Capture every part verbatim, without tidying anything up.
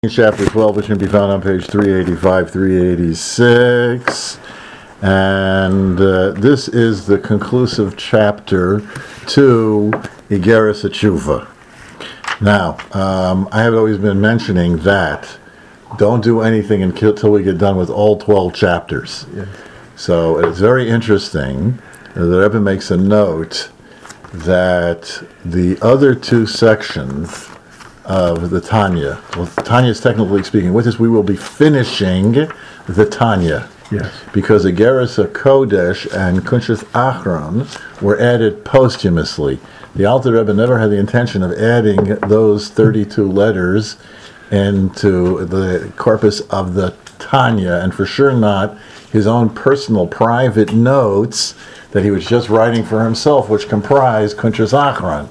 Chapter twelve, which can be found on page three eighty-five, three eighty-six. And uh, this is the conclusive chapter to Igeres HaTshuva. Now, um, I have always been mentioning that don't do anything until we get done with all twelve chapters. Yeah. So it's very interesting that the Rebbe makes a note that the other two sections of the Tanya. Well, Tanya is technically speaking. With this, we will be finishing the Tanya. Yes. Because Igeres HaKodesh and Kunshas Achron were added posthumously. The Alter Rebbe never had the intention of adding those thirty-two letters into the corpus of the Tanya, and for sure not his own personal private notes that he was just writing for himself, which comprised Kunshas Achron.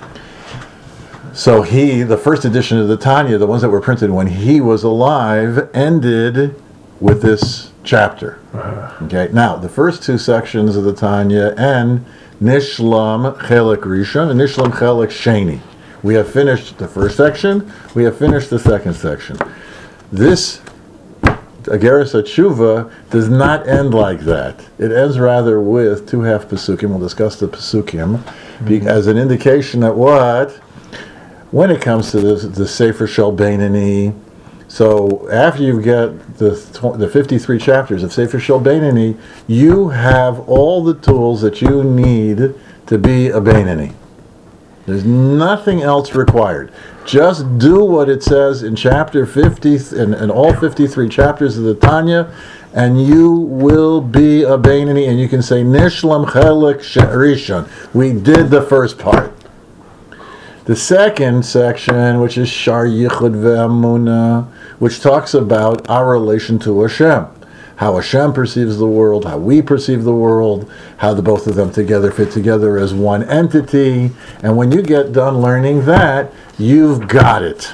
So he, the first edition of the Tanya, the ones that were printed when he was alive, ended with this chapter. Okay. Now, the first two sections of the Tanya end Nishlam Chelek Rishon and Nishlam Chelek Sheni. We have finished the first section. We have finished the second section. This Igeres HaTshuva does not end like that. It ends rather with two half Pesukim. We'll discuss the Pesukim mm-hmm. as an indication that what? When it comes to the, the Sefer Shel Beinani, so after you get the the fifty-three chapters of Sefer Shel Beinani, you have all the tools that you need to be a Beinani. There's nothing else required. Just do what it says in chapter fifty, in, in all fifty-three chapters of the Tanya, and you will be a Beinani, and you can say, Nishlam Chelek Rishon. We did the first part. The second section, which is Shar Yichud Ve'amuna, which talks about our relation to Hashem, how Hashem perceives the world, how we perceive the world, how the both of them together fit together as one entity. And when you get done learning that, you've got it.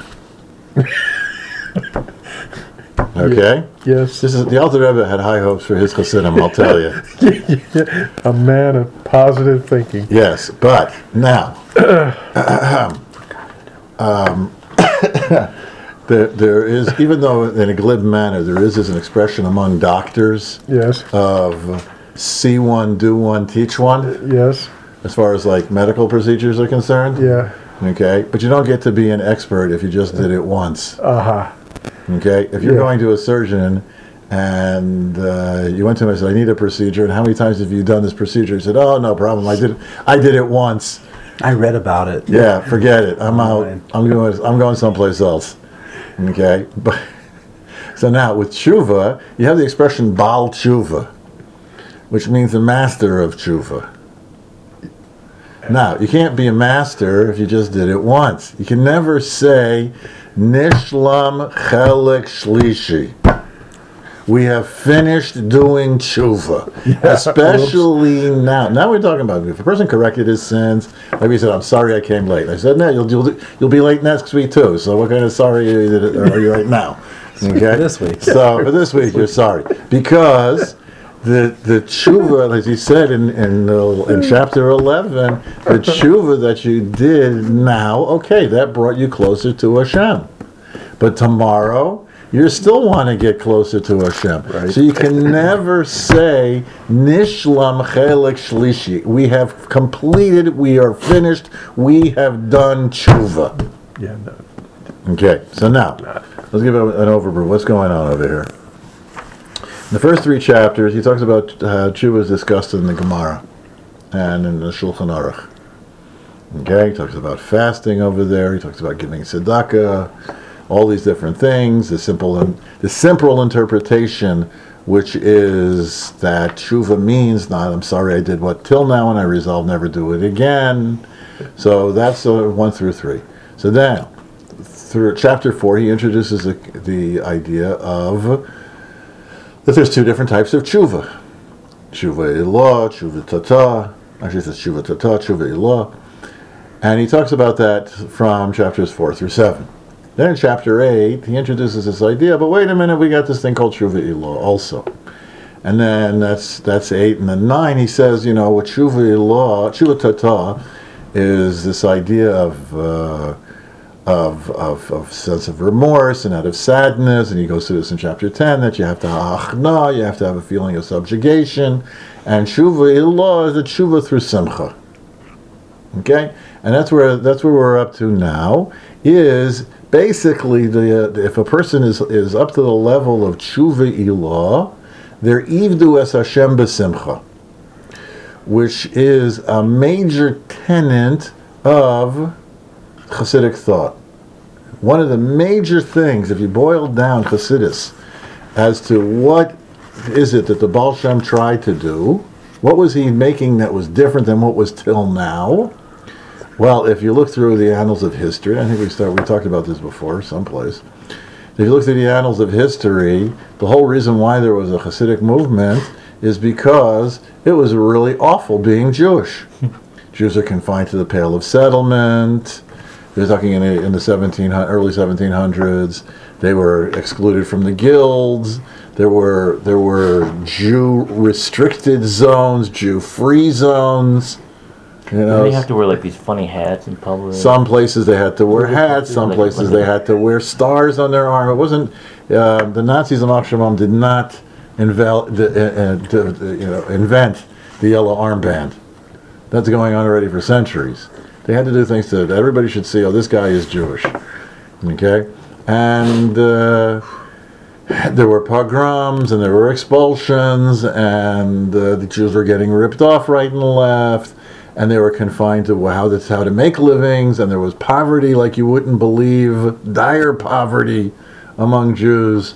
Okay? Yes. This is the Alter Rebbe had high hopes for his Chassidim, I'll tell you. A man of positive thinking. Yes, but now, um, there, there is, even though in a glib manner, there is, is an expression among doctors yes. of see one, do one, teach one. Yes. As far as like medical procedures are concerned. Yeah. Okay, but you don't get to be an expert if you just did it once. Uh-huh. Okay, if you're yeah. going to a surgeon and uh, you went to him and said, I need a procedure, and how many times have you done this procedure? He said, oh, no problem, I did it, I did it once. I read about it. Yeah, forget it. I'm out. I'm going. I'm going someplace else. Okay, but so now with tshuva, you have the expression Baal tshuva, which means the master of tshuva. Now you can't be a master if you just did it once. You can never say Nishlam Chelek Shlishi. We have finished doing tshuva, yeah, especially oops. now. Now we're talking about if a person corrected his sins, like we said, I'm sorry I came late. I said, no, you'll you'll, you'll be late next week too. So what kind of sorry are you right now? Okay, for this week. So for this week, you're sorry because the the tshuva, as he said in in, uh, in chapter eleven, the tshuva that you did now, okay, that brought you closer to Hashem, but tomorrow you still want to get closer to Hashem. Right. So you can never say, Nishlam Chelek Shlishi. We have completed, we are finished, we have done tshuva. Yeah, no. Okay, so now, let's give an overview. What's going on over here? In the first three chapters, he talks about how tshuva is discussed in the Gemara and in the Shulchan Aruch. Okay, he talks about fasting over there, he talks about giving tzedakah, all these different things, the simple the simple interpretation, which is that tshuva means not, I'm sorry I did what till now and I resolve never do it again. So that's uh, one through three. So then, through chapter four, he introduces the, the idea of that there's two different types of tshuva. Tshuva ilah, tshuva tata, actually it's tshuva tata, tshuva ilah. And he talks about that from chapters four through seven. Then in chapter eight, he introduces this idea, but wait a minute, we got this thing called Tshuva Ilah also. And then that's that's eight. And then nine, he says, you know, what Tshuva Ilah, Tshuva Tata, is this idea of uh, of, of, of sense of remorse and out of sadness, and he goes through this in chapter ten, that you have to achna, you have to have a feeling of subjugation, and tshuva ilah is a tshuva through simcha. Okay, and that's where that's where we're up to now. Is basically the uh, if a person is is up to the level of tshuva ilah, they're ivdu es Hashem b'simcha, which is a major tenet of Hasidic thought. One of the major things, if you boil down Hasidus, as to what is it that the Baal Shem tried to do, what was he making that was different than what was till now? Well, if you look through the annals of history, I think we start, we talked about this before someplace. If you look through the annals of history, the whole reason why there was a Hasidic movement is because it was really awful being Jewish. Jews are confined to the Pale of Settlement. They're talking in, in the seventeen early seventeen hundreds. They were excluded from the guilds. There were there were Jew restricted zones, Jew free zones. You know, they have to wear like these funny hats in public. Some places they had to wear hats. Some places they had to wear stars on their arm. It wasn't uh, the Nazis in Amsterdam did not invel, uh, uh, you know, invent the yellow armband. That's going on already for centuries. They had to do things that everybody should see. Oh, this guy is Jewish. Okay, and uh, there were pogroms and there were expulsions, and uh, the Jews were getting ripped off right and left, and they were confined to how that's how to make livings, and there was poverty like you wouldn't believe, dire poverty among Jews.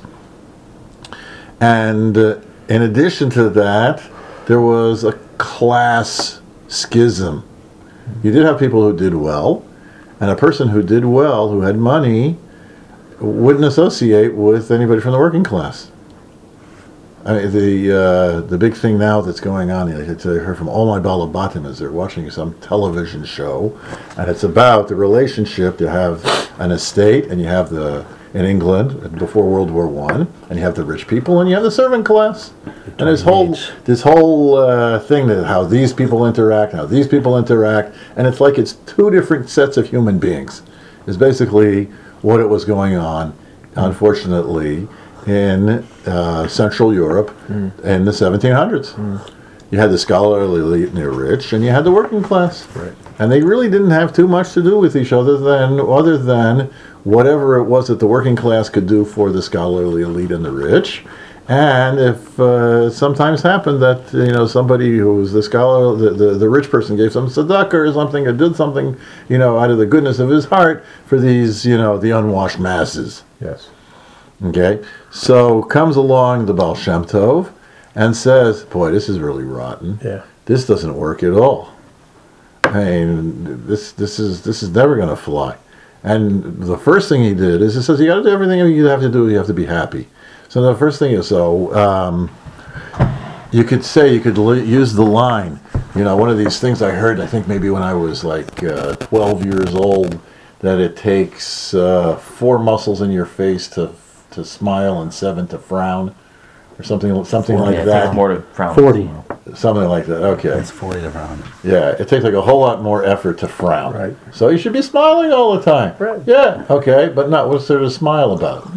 And uh, in addition to that, there was a class schism. You did have people who did well, and a person who did well, who had money, wouldn't associate with anybody from the working class. I mean, the uh, the big thing now that's going on, I heard from all my balabatim is they're watching some television show, and it's about the relationship. You have an estate, and you have the in England before World War One, and you have the rich people, and you have the servant class, and this whole this whole uh, thing that how these people interact, how these people interact, and it's like it's two different sets of human beings. Is basically what it was going on, unfortunately, in uh, Central Europe mm. in the seventeen hundreds. Mm. You had the scholarly elite and the rich, and you had the working class, right. And they really didn't have too much to do with each other than other than whatever it was that the working class could do for the scholarly elite and the rich. And if uh, sometimes happened that you know somebody who was the scholar, the, the, the rich person gave some tzedakah or something, or did something, you know, out of the goodness of his heart for these, you know, the unwashed masses. Yes. Okay, so comes along the Baal Shem Tov and says, "Boy, this is really rotten. Yeah. This doesn't work at all. I mean, this this is this is never going to fly." And the first thing he did is he says, "You got to do everything you have to do. You have to be happy." So the first thing is, so um, you could say you could li- use the line. You know, one of these things I heard, I think maybe when I was like uh, twelve years old, that it takes uh, four muscles in your face to to smile and seven to frown, or something something forty, like yeah, that. It takes more to frown. Forty. Something like that. Okay. It's forty to round. Yeah, it takes like a whole lot more effort to frown. Right. So you should be smiling all the time. Right. Yeah. Okay, but not what's there to smile about?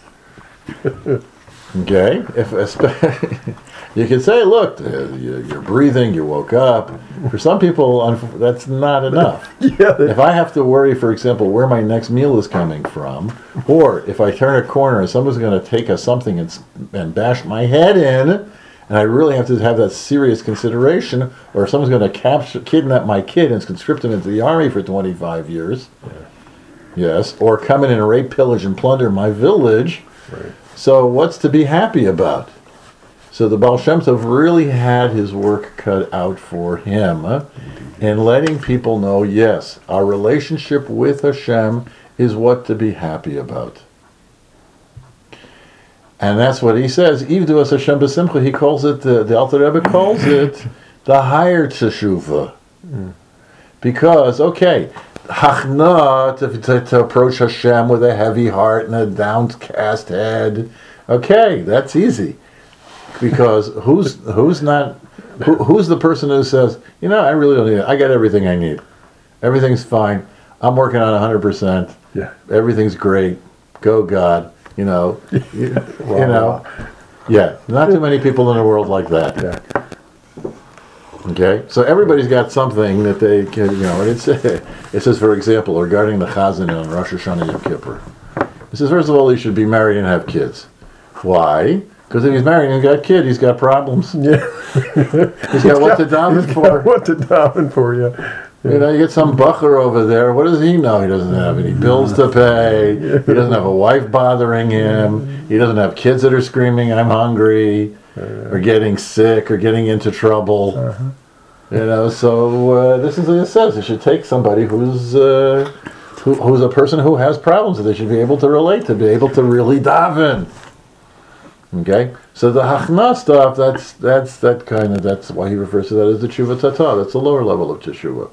Okay. If you could say, look, uh, you- you're breathing, you woke up. For some people, unf- that's not enough. Yeah. If I have to worry, for example, where my next meal is coming from, or if I turn a corner and someone's going to take a something and, s- and bash my head in, and I really have to have that serious consideration, or if someone's going to capture, kidnap my kid and conscript him into the army for twenty-five years, yes, or come in and rape, pillage, and plunder my village, Right. so what's to be happy about? So the Baal Shem Tov really had his work cut out for him uh, in letting people know, yes, our relationship with Hashem is what to be happy about. And that's what he says. Ivdu es Hashem b'simcha. He calls it, the, the Alter Rebbe calls it the higher teshuvah. Mm. Because, okay, hachna, to, to, to approach Hashem with a heavy heart and a downcast head. Okay, that's easy. Because who's who's not who, who's the person who says, you know, I really don't need it. I got everything I need. Everything's fine. I'm working on one hundred percent. Yeah. Everything's great. Go God. You know. You, you Wow. know. Yeah. Not too many people in the world like that. Yeah. Okay, so everybody's got something that they can, you know, and it's, it says, for example, regarding the Chazan on Rosh Hashanah Yom Kippur. It says, first of all, he should be married and have kids. Why? Because if he's married and he's got a kid, he's got problems. Yeah. He's got what to daven He's for. got what to daven for, yeah. You know, you get some bucker over there. What does he know? He doesn't have any bills to pay. He doesn't have a wife bothering him. He doesn't have kids that are screaming, I'm hungry, or getting sick, or getting into trouble. Uh-huh. You know, so uh, this is what it says. It should take somebody who's uh, who, who's a person who has problems that they should be able to relate to, be able to really daven. Okay, so the hachna stuff, that's that's that kind of that's why he refers to that as the tshuva tata. That's the lower level of teshuva.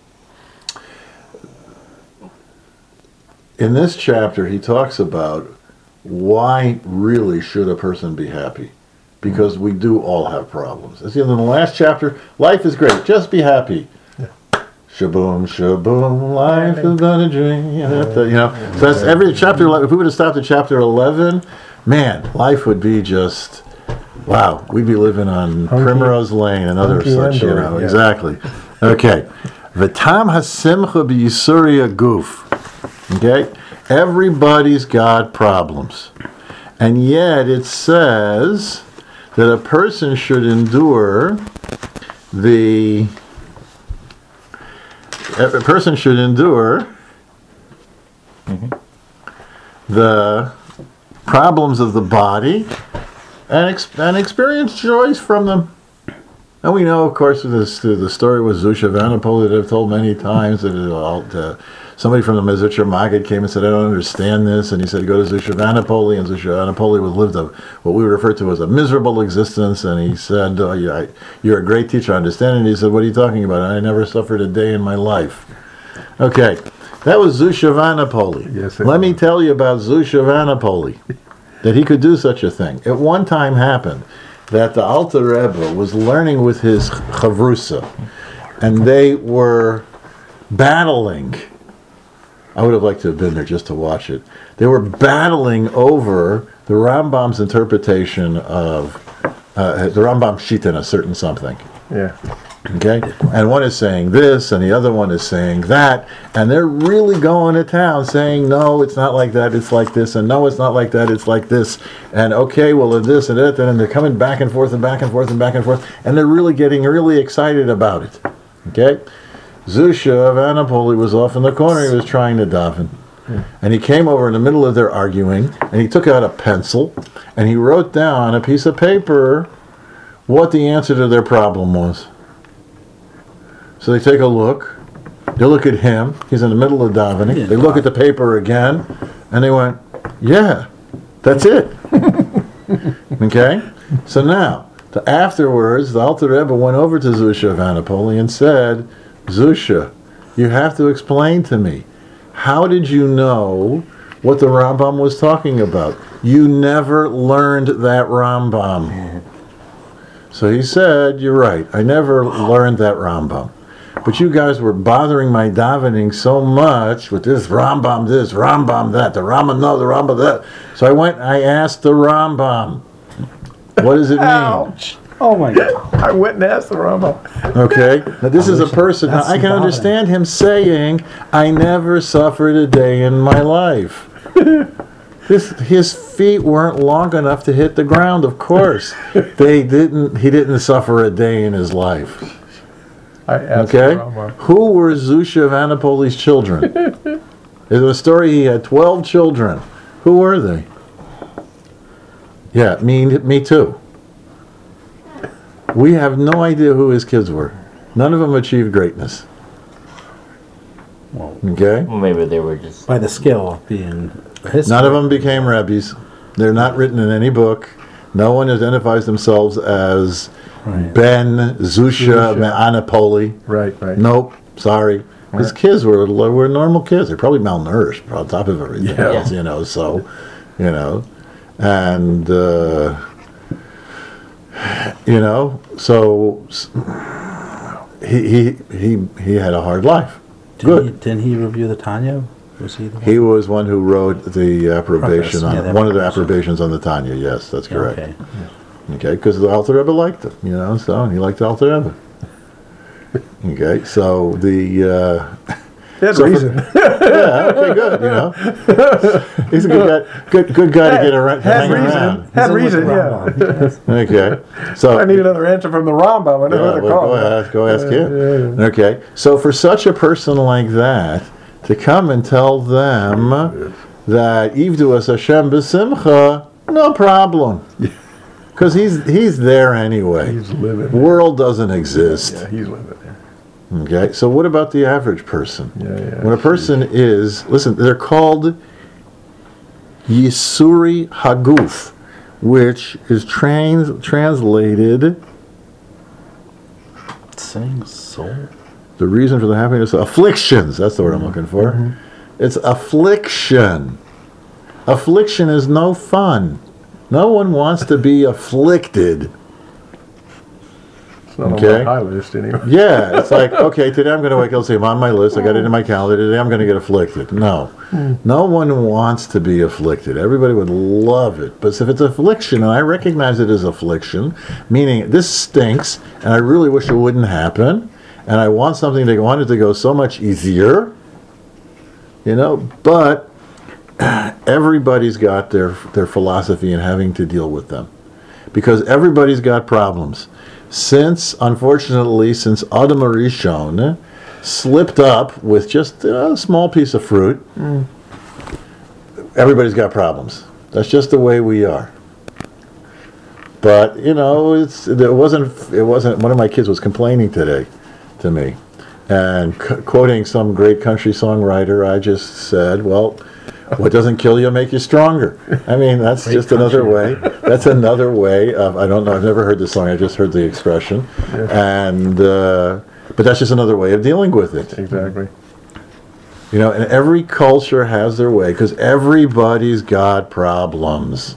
In this chapter, he talks about why really should a person be happy, because we do all have problems. As in the last chapter, life is great, just be happy. Shaboom, shaboom, life is but a dream. You know, so that's every chapter. If we would have stopped at chapter eleven, man, life would be just, wow, we'd be living on Hunky- Primrose Lane and other hunky such, you Andor, know, yeah. exactly. Okay. V'tam hasimcha b'yisuria guf. Okay? Everybody's got problems. And yet it says that a person should endure the a person should endure the problems of the body and, ex- and experience joys from them. And we know, of course, this, the story with Zusha Vanapoli that I've told many times, that it, uh, somebody from the Mezritcher Maggid came and said, I don't understand this. And he said, go to Zusha Vanapoli. And Zusha Vanapoli would lived a, what we refer to as a miserable existence. And he said, oh, yeah, you're a great teacher, I understand it. And he said, what are you talking about? I never suffered a day in my life. Okay, that was Zusha Vanapoli. Yes, it Let me was. tell you about Zusha Vanapoli, that he could do such a thing. At one time happened that the Alter Rebbe was learning with his chavrusa, and they were battling. I would have liked to have been there just to watch it. They were battling over the Rambam's interpretation of uh, the Rambam Shita in a certain something. Yeah. Okay? And one is saying this, and the other one is saying that, and they're really going to town saying, no, it's not like that, it's like this, and no, it's not like that, it's like this, and okay, well, it's this and that, and they're coming back and forth and back and forth and back and forth, and they're really getting really excited about it. Okay? Zusha of Anapoli was off in the corner, he was trying to daven. And he came over in the middle of their arguing, and he took out a pencil, and he wrote down on a piece of paper what the answer to their problem was. So they take a look, they look at him, he's in the middle of davening, they look at the paper again, and they went, yeah, that's it. Okay? So now, the, afterwards, the Alter Rebbe went over to Zusha of Anapoli and said, Zusha, you have to explain to me, how did you know what the Rambam was talking about? You never learned that Rambam. So he said, you're right, I never learned that Rambam. But you guys were bothering my davening so much with this Rambam this, Rambam that, the Rambam no, the Rambam that. So I went and I asked the Rambam, what does it mean? Ouch. Oh my God. I went and asked the Rambam. Okay, now this I is a wish person, now that's I can symbolic. understand him saying, I never suffered a day in my life. This, his feet weren't long enough to hit the ground, of course. They didn't, he didn't suffer a day in his life. I asked Okay? the Rambam. Who were Zusha of Anapoli's children? There's a story he had twelve children. Who were they? Yeah, me, me too. We have no idea who his kids were. None of them achieved greatness. Okay? Well, maybe they were just. By the skill of being a history. None of them became rabbis. They're not written in any book. No one identifies themselves as Right. Ben Zusha Zusha. Anapoli. Right, right. Nope, sorry. His Right. kids were were normal kids. They're probably malnourished on top of everything Yeah. else, you know. So, you know, and uh, you know, so s- he he he he had a hard life. Didn't he, Good. didn't he review the Tanya? Was he the one? He was one who wrote the approbation Preface, on, yeah, the one of the approbation. approbations on the Tanya, yes, that's Yeah, correct. okay. Okay, because the Alter Rebbe liked it, you know, so he liked the Alter Rebbe. Okay, so the, uh, He had So for- reason. yeah, okay, good, you know. He's a good guy, good, good guy to get around, to Had hang reason. around. Had He's in with reason, the yeah. Rambam. Okay, so. I need another answer from the Rambam. I know Yeah, what well, to call go it. ask, go ask Yeah, him. yeah, Okay, so for such a person like that to come and tell them that Ivdu as Hashem b'simcha, no problem, because he's he's there anyway. He's living. World doesn't exist. Yeah, he's living there. Okay, so what about the average person? Yeah, yeah. When a person is, listen, they're called Yisuri Haguf, which is trans translated. Sinning soul. The reason for the happiness, afflictions. That's the word I'm looking for. It's affliction. Affliction is no fun. No one wants to be afflicted. It's not Okay. on my high list anyway. Yeah, it's like, okay, today I'm going to wake up and say, I'm on my list. I got it in my calendar. Today I'm going to get afflicted. No. No one wants to be afflicted. Everybody would love it. But if it's affliction, and I recognize it as affliction, meaning this stinks, and I really wish it wouldn't happen, and I want something to want it to go so much easier, you know, but everybody's got their their philosophy in having to deal with them. Because everybody's got problems. Since, unfortunately, since Adam Arishon slipped up with just a small piece of fruit, everybody's got problems. That's just the way we are. But, you know, it's it wasn't, it wasn't, one of my kids was complaining today to me. And c- quoting some great country songwriter, I just said, well, what doesn't kill you make you stronger. I mean, that's Great just another country. way. That's another way of, I don't know, I've never heard this song, I just heard the expression. And, uh, but that's just another way of dealing with it. Exactly. You know, and every culture has their way, because everybody's got problems.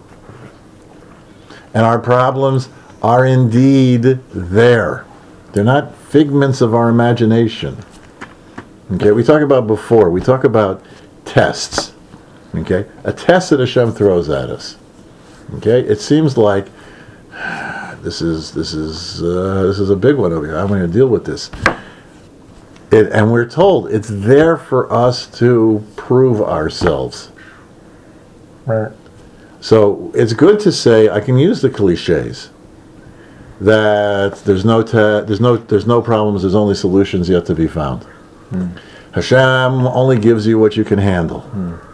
And our problems are indeed there. They're not figments of our imagination. Okay, we talk about before, we talk about tests. Okay, a test that Hashem throws at us. Okay, it seems like this is this is uh, this is a big one over here. I'm going to deal with this. It, and we're told it's there for us to prove ourselves. Right. So it's good to say, I can use the cliches that there's no te- there's no there's no problems, there's only solutions yet to be found. Hashem only gives you what you can handle.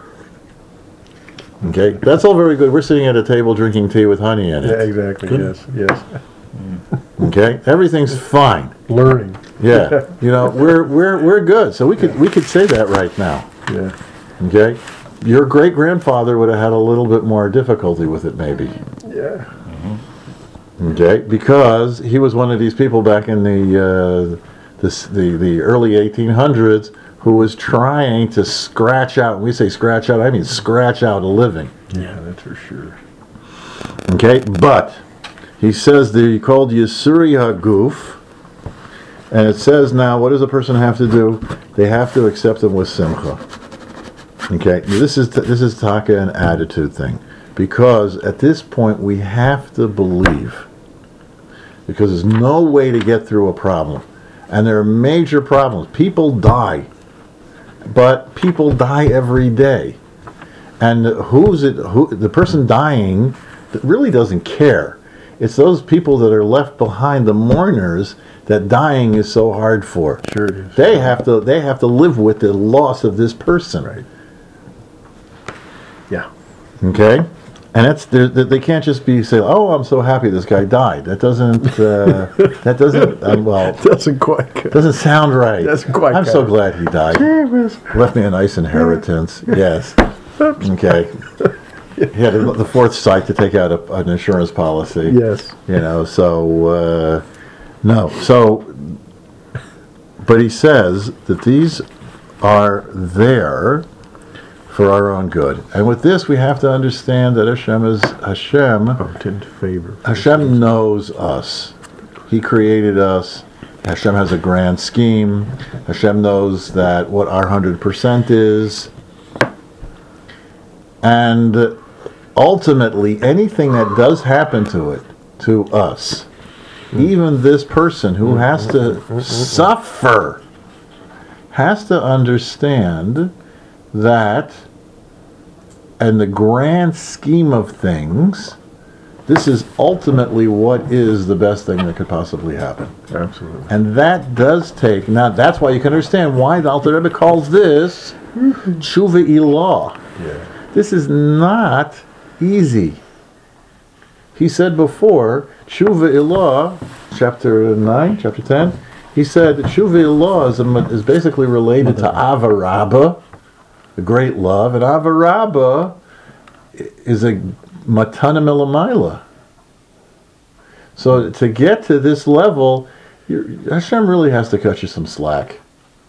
Okay, that's all very good. We're sitting at a table drinking tea with honey in Yeah, it. exactly. Yes, yes. Okay, everything's fine. Learning. Yeah, you know we're we're we're good. So we could we could say that right now. Yeah. Okay, your great grandfather would have had a little bit more difficulty with it, maybe. Yeah. Okay, because he was one of these people back in the uh, this, the the early eighteen hundreds who was trying to scratch out. When we say scratch out, I mean scratch out a living. Yeah, that's for sure. Okay, but he says they're called Yisuri Haguf, and it says now, what does a person have to do? They have to accept them with simcha. Okay, this is this is taka an attitude thing, because at this point we have to believe, because there's no way to get through a problem, and there are major problems. People die, but people die every day, and who's it? Who the person dying really doesn't care. It's those people that are left behind, the mourners, that dying is so hard for. Sure it is. They have to they have to live with the loss of this person. Right. Yeah. Okay, and that's they they can't just be say, oh, I'm so happy this guy died. That doesn't uh, that doesn't um, well Doesn't quite go. doesn't sound right. Doesn't quite I'm cut so it. glad he died. Left me a nice inheritance. Yes. Okay. He had the fourth site to take out a, an insurance policy. Yes. You know, so uh, no. So, but he says that these are there for our own good, and with this we have to understand that Hashem is Hashem. Oh, tend to favor. Hashem knows us. He created us, Hashem has a grand scheme. Hashem knows that what our hundred percent is. And ultimately, anything that does happen to it, to us, even this person who has to suffer, has to understand that in the grand scheme of things, this is ultimately what is the best thing that could possibly happen. Absolutely. And that does take, now that's why you can understand why the Alter Rebbe calls this tshuva ilah. Yeah. This is not easy. He said before, tshuva ilah, chapter nine, chapter ten, he said that tshuva ilah is, a, is basically related to avarabba, the great love, and avarabba is a matana milamayla. So to get to this level, you're, Hashem really has to cut you some slack.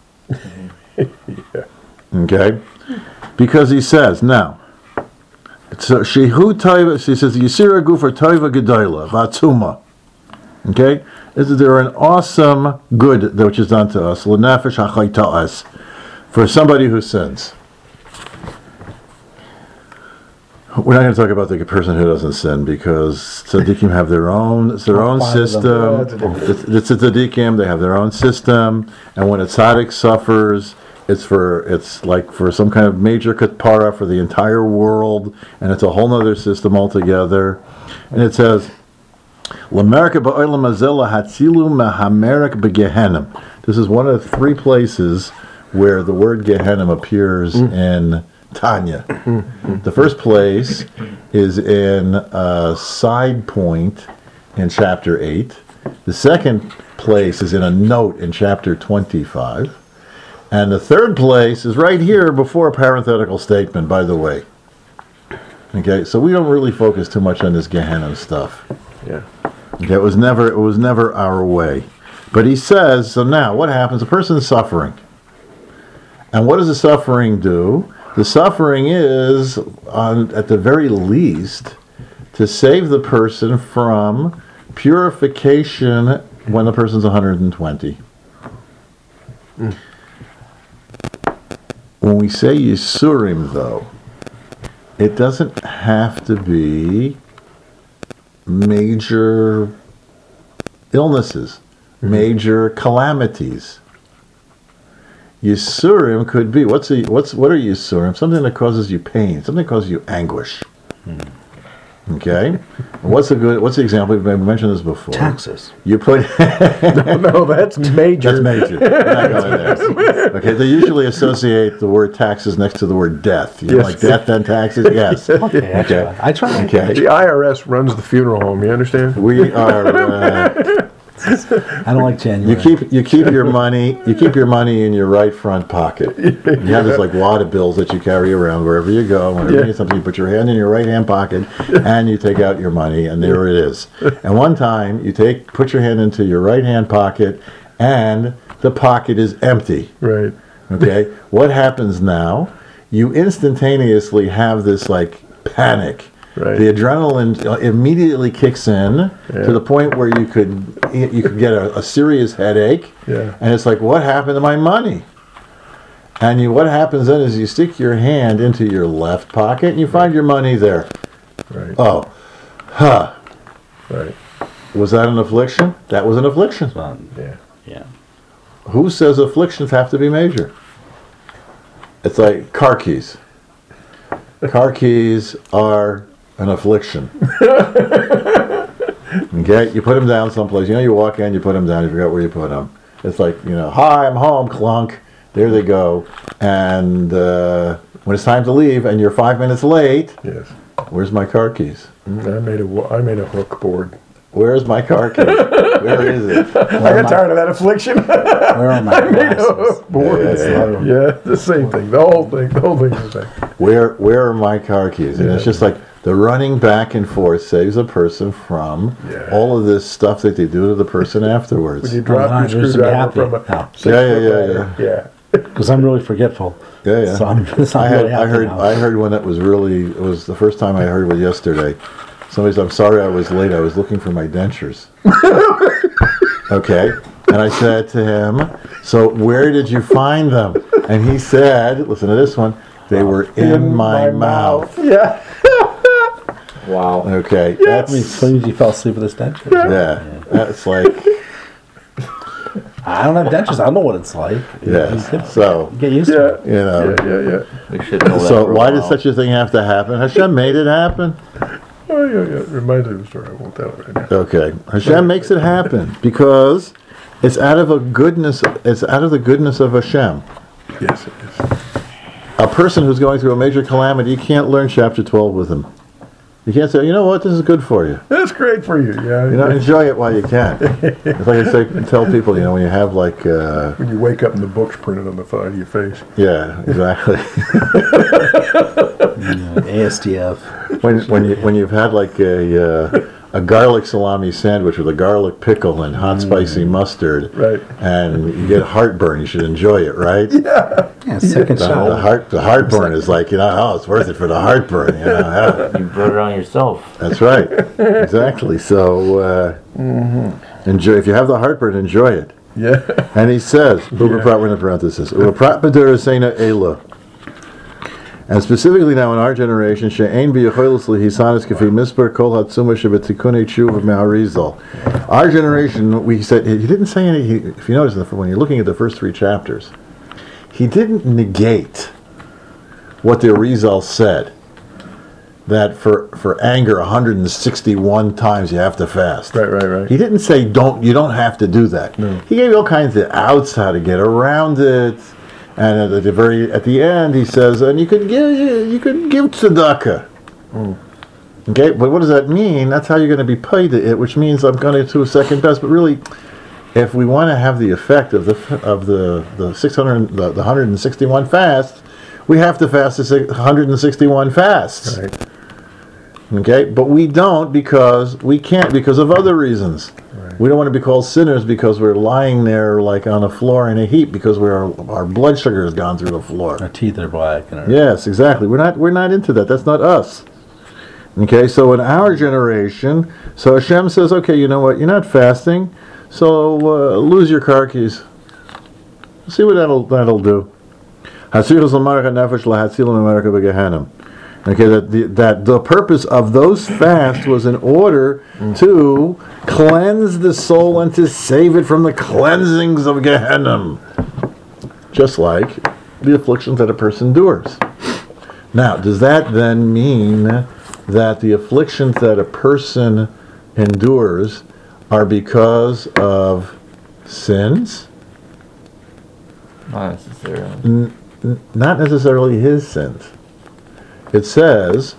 Yeah. Okay? Because he says, now, so shehu taiva, he says, Yisira gufa taiva gedola, vatsuma. Okay? This is there an awesome good that which is done to us, l'nefesh hachayta'as, for somebody who sins. We're not going to talk about the person who doesn't sin because tzaddikim have their own it's their own Part of system. them. It's, it's a tzaddikim, they have their own system, and when a tzaddik suffers, it's for it's like for some kind of major kapara for the entire world, and it's a whole other system altogether. And it says, "L'Amerika ba'olam hazeh hatzilu mehamerek begehenim." This is one of the three places where the word Gehenim appears mm. in Tanya. Mm-hmm. The first place is in a side point in chapter eight. The second place is in a note in chapter twenty-five. And the third place is right here before a parenthetical statement, by the way. Okay, so we don't really focus too much on this Gehenna stuff. Yeah. Okay, it was never it was never our way. But he says, so now what happens? A person is suffering. And what does the suffering do? The suffering is, on, at the very least, to save the person from purification when the person's one hundred twenty. Mm. When we say Yisurim, though, it doesn't have to be major illnesses, mm-hmm. major calamities. Yisurim could be, what's a, what's what are Yisurim? Something that causes you pain, something that causes you anguish. Mm. Okay? And what's a good, what's the example? We've mentioned this before. Taxes. You put... no, no, that's major. That's major. We're not going there. Okay, they usually associate the word taxes next to the word death. You know, Yes. like death and taxes? Yes. Okay, I Okay. try. I try. Okay. The I R S runs the funeral home, you understand? We are... Uh, I don't like January. You keep you keep your money you keep your money in your right front pocket. You have this like wad of bills that you carry around wherever you go. Whenever Yeah. you need something, you put your hand in your right hand pocket and you take out your money, and there it is. And one time you take put your hand into your right hand pocket, and the pocket is empty. Right. Okay, what happens now? You instantaneously have this like panic. Right. The adrenaline immediately kicks in Yeah. to the point where you could you could get a, a serious headache, Yeah. and it's like, what happened to my money? And you, what happens then is you stick your hand into your left pocket and you find your money there. Right. Oh, huh? Right. Was that an affliction? That was an affliction. Um, Yeah. yeah. Who says afflictions have to be major? It's like car keys. Car keys are an affliction. Okay, you put them down someplace. You know, you walk in, you put them down, you forgot where you put them. It's like, you know, hi, I'm home, clunk. There they go. And uh, when it's time to leave, and you're five minutes late, Yes. where's my car keys? I made a wa- I made a hook board. Where's my car keys? Where is it? I got tired of that affliction. Where are my glasses? board. Yeah, yeah, Yeah, the same thing. The whole thing. The whole thing's the same. Where where are my car keys? And it's Yeah. just like the running back and forth saves a person from Yeah. all of this stuff that they do to the person afterwards. When you Yeah, drop Well, your I just screwdriver happy. from a No. six Yeah, yeah, foot yeah, ladder. Yeah. Because I'm really forgetful. yeah. So I'm, so I I'm had really I happy heard now. I heard one that was really it was the first time I heard was yesterday. Somebody said, I'm sorry I was late, I was looking for my dentures. Okay. And I said to him, so where did you find them? And he said, listen to this one, they were in, my, mouth. Yeah. Wow. Okay, I mean, that's, as soon as you fell asleep with his dentures. yeah, that's like, I don't have dentures. I don't know what it's like. yeah, You get, so, get used to Yeah. it. you know. Yeah, yeah, yeah. We should know that. So for a why did while. such a thing have to happen? Hashem made it happen. Oh, yeah, yeah. It reminds me of a story. I won't tell it right now. Okay, Hashem makes it happen because it's out of a goodness. It's out of the goodness of Hashem. Yes, it is. A person who's going through a major calamity, you can't learn chapter twelve with him. You can't say, you know what, this is good for you. That's great for you. Yeah. You know, enjoy it while you can. It's like I say, tell people, you know, when you have like, uh, When you wake up and the book's printed on the side of your face. yeah, exactly. Yeah, A S D F. when when you when you've had like a uh, a garlic salami sandwich with a garlic pickle and hot spicy mustard, Right. and you get heartburn, you should enjoy it, right? Yeah, second The, shot. the heart the heartburn is like, you know, oh, it's worth it for the heartburn. You know, yeah. You brought it on yourself. That's right, exactly. So uh, enjoy. If you have the heartburn, enjoy it. Yeah. And he says, Uber prat in parenthesis, Uber prat b'derasena ela. And specifically now in our generation, she'ein b'yecholos lihisanis kafi misper kol hatzuma shebetikunei tshuva me'arizal. Our generation, we said, he didn't say any, he, if you notice, when you're looking at the first three chapters, he didn't negate what the Arizal said, that for, for anger one hundred sixty-one times you have to fast. Right, right, right. He didn't say don't you don't have to do that. No. He gave you all kinds of outs how to get around it, and at the very at the end he says, and you could give you could give tzedakah. Okay, but what does that mean? That's how you're going to be paid to it, which means I'm going to do a second best. But really, if we want to have the effect of the of the the six hundred the, the one hundred sixty-one fasts, we have to fast the one hundred sixty-one fasts. Right. Okay, but we don't because we can't because of other reasons. Right. We don't want to be called sinners because we're lying there like on a floor in a heap because we're our blood sugar has gone through the floor. Our teeth are black. And our, Yes, exactly. We're not we're not into that. That's not us. Okay, so in our generation, so Hashem says, okay, you know what? You're not fasting, so uh, lose your car keys. See what that'll that'll do. Okay, that the, that the purpose of those fasts was in order to cleanse the soul and to save it from the cleansings of Gehenna, just like the afflictions that a person endures. Now, does that then mean that the afflictions that a person endures are because of sins? Not necessarily. N- n- not necessarily his sins. It says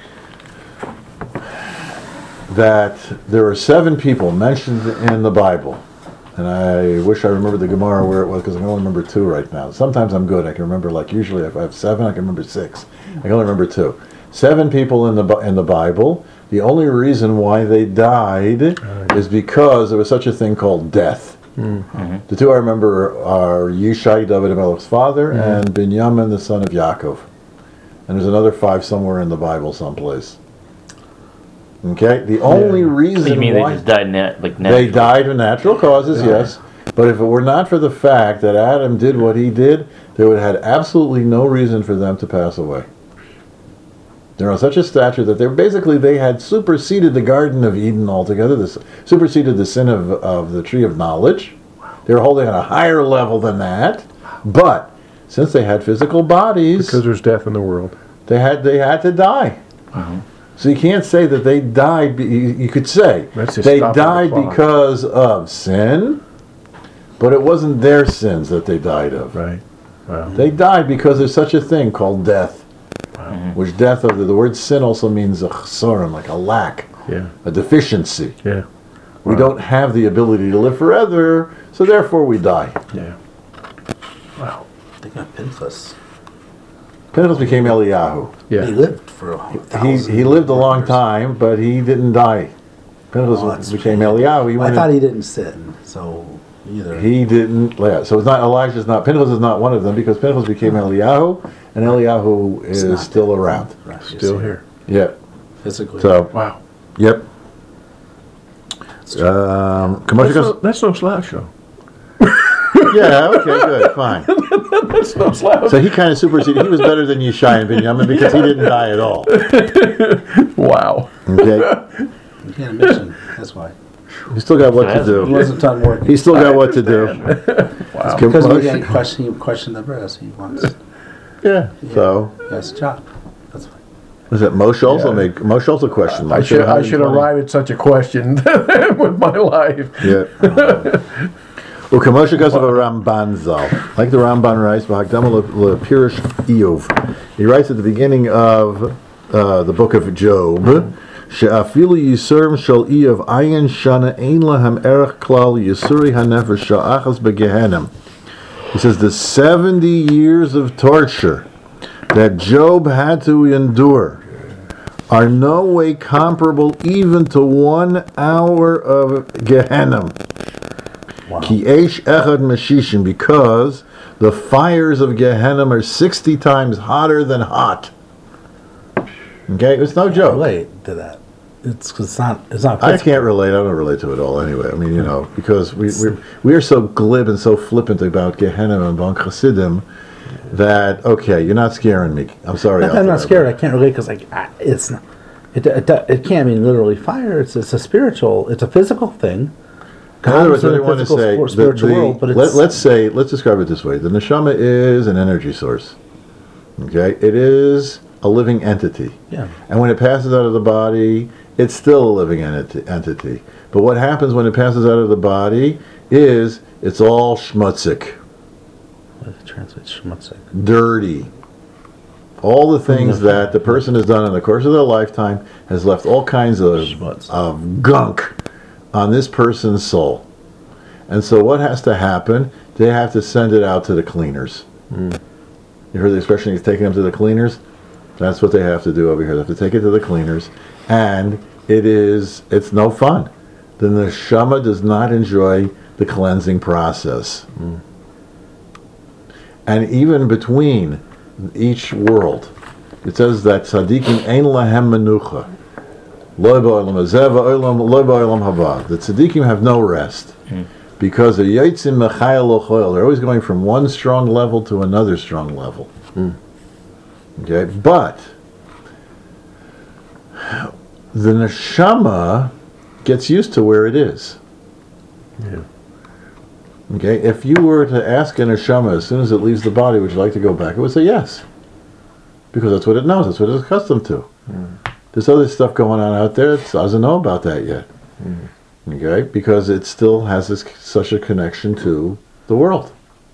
that there are seven people mentioned in the Bible. And I wish I remembered the Gemara where it was, because I can only remember two right now. Sometimes I'm good. I can remember, like, usually if I have seven, I can remember six. I can only remember two. Seven people in the Bi- in the Bible. The only reason why they died is because there was such a thing called death. Mm-hmm. The two I remember are Yishai, David Amelech's father, and Binyamin, the son of Yaakov. And there's another five somewhere in the Bible someplace. Okay? The only reason You mean why... they just died nat- like They naturally? died of natural causes, yes. But if it were not for the fact that Adam did what he did, there would have had absolutely no reason for them to pass away. They're on such a stature that they basically they had superseded the Garden of Eden altogether. This superseded the sin of, of the tree of knowledge. They were holding on a higher level than that. But since they had physical bodies, Because there's death in the world. they had they had to die. So you can't say that they died. be- You you could say That's just they stopping the died clock. because of sin, but it wasn't their sins that they died of. Right. Wow. They died because there's such a thing called death. Which death of the, the word sin also means a chsaron, like a lack, Yeah. a deficiency. Yeah. We don't have the ability to live forever, so therefore we die. Yeah. Wow. They got Pinchas. Pinchas became Eliyahu. Yeah. He lived for a He thousand he lived a long years. time, but he didn't die. Pinchas Oh, that's became right. Eliyahu. He, I went thought in- he didn't sin, so either. he didn't. Yeah, so it's not Elijah's not Pinchas is not one of them because Pinchas became Eliyahu, and Eliyahu It's is not still there. around. Right, he's Still here. Yeah. Physically. So Wow. yep. It's true. Um, That's commercial. no, that's no slouch, though. Yeah, okay, good, fine. That's no slouch. So he kind of superseded. He was better than Yeshai and Binyamin because he didn't die at all. Wow. Okay, You can't mention, that's why. he still got what to He do. wasn't done working. He still got what to do. Wow. Because he Moshe- didn't question, he questioned the verse. He wants, Yeah. So he has a job. That's why. was it Moshe also Yeah. made Moshe also questioned? I Moshe should I one should twenty. arrive at such a question with my life. Yeah. Ukamoshe Kosav Ramban Zal. Like the Ramban writes, V'hakdama lePirish Iyov. He writes at the beginning of uh, the book of Job, She'afilu Yisurim Shal Iyov Ayin Shana Ein Lahem Erech Klal Yisuri HaNefesh Sha'achas Begehenim. He says the seventy years of torture that Job had to endure are no way comparable even to one hour of Gehenna. Ki eish echad meshishim, because the fires of Gehenna are sixty times hotter than hot. Okay, it's no joke. Relate to that. It's, it's not, it's not. I can't relate. I don't relate to it all anyway. I mean, you know, because we we we are so glib and so flippant about Gehenna and Bon Chassidim that okay, you're not scaring me. I'm sorry. I'm Alter not Rebbe. scared. I can't relate because like I- it's not. It, it, it can't mean literally fire. It's it's a spiritual. It's a physical thing. In other words, God's what in I a want to physical say, spor- the, spiritual the- world, but let, it's let's say, let's describe it this way: the neshama is an energy source. Okay, it is a living entity, yeah. and when it passes out of the body, it's still a living enti- entity. But what happens when it passes out of the body is it's all schmutzig, What does it translate? Schmutzig. dirty. All the things that the person has done in the course of their lifetime has left all kinds of, Schmutz. of gunk on this person's soul. And so what has to happen? They have to send it out to the cleaners. You heard the expression, he's taking them to the cleaners? That's what they have to do over here. They have to take it to the cleaners. And it is, it's no fun. The neshama does not enjoy the cleansing process. And even between each world, it says that tzaddikim ein lahem menucha. Lo ba'olam hazeh va'olam lo ba'olam haba. The tzaddikim have no rest. Because they're yotzim mechayel lochoil. They're always going from one strong level to another strong level. Okay, but the neshama gets used to where it is. Yeah. Okay, if you were to ask a neshama as soon as it leaves the body, would you like to go back? It would say yes. Because that's what it knows, that's what it's accustomed to. There's other stuff going on out there, it doesn't know about that yet. Okay, because it still has this such a connection to the world.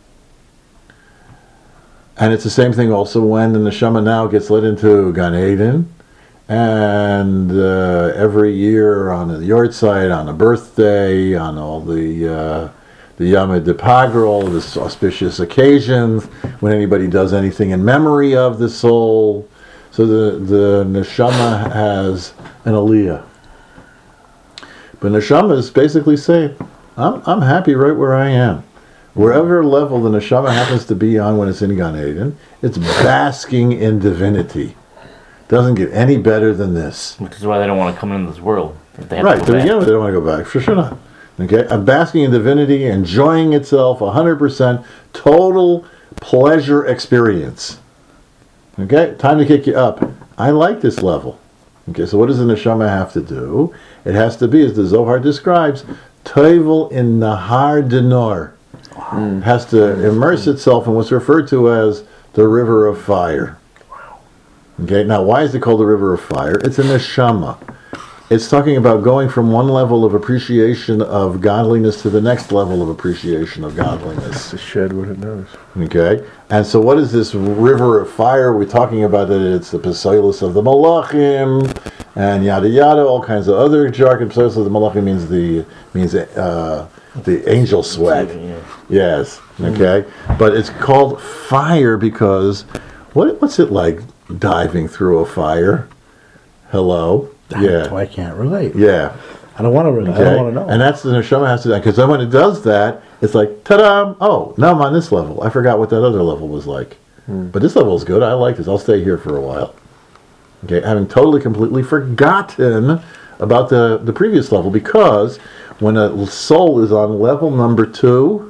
And it's the same thing also when the neshama now gets let into Gan Eden, and uh, every year on the yard site, on a birthday, on all the uh, the Yom Depagral, the auspicious occasions, when anybody does anything in memory of the soul, so the the neshama has an aliyah. But neshama is basically saying, I'm I'm happy right where I am. Wherever level the neshama happens to be on when it's in Gan Eden, it's basking in divinity. Doesn't get any better than this. Which is why they don't want to come into this world. If they have Right, to to go begin back. with, they don't want to go back. For sure not. Okay, I'm basking in divinity, enjoying itself, one hundred percent, total pleasure experience. Okay, time to kick you up. I like this level. Okay, so what does the neshama have to do? It has to be, as the Zohar describes, toivel in nahar denor. It has to immerse itself in what's referred to as the river of fire. Okay, now why is it called the river of fire? It's a neshama. It's talking about going from one level of appreciation of godliness to the next level of appreciation of godliness. To shed what it knows. Okay, and so what is this river of fire? We're talking about that it's the Pesailos of the Malachim, and yada yada, all kinds of other jargon. Pesailos of the Malachim means the means uh, the angel sweat. Yeah. Yes. Okay, but it's called fire because what what's it like diving through a fire? Hello. That's Yeah. why I can't relate. Yeah. I don't want to relate. I Okay? don't want to know. And that's the neshama has to do. Because then when it does that, it's like, ta-da! Oh, now I'm on this level. I forgot what that other level was like. But this level is good. I like this. I'll stay here for a while. Okay, having totally, completely forgotten about the, the previous level, because when a soul is on level number two,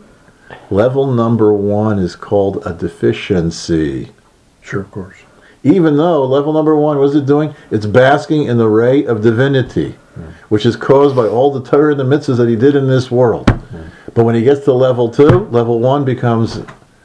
level number one is called a deficiency. Sure, of course. Even though level number one, what is it doing? It's basking in the ray of divinity, mm. which is caused by all the Torah and the mitzvahs that he did in this world. Mm. But when he gets to level two, level one becomes,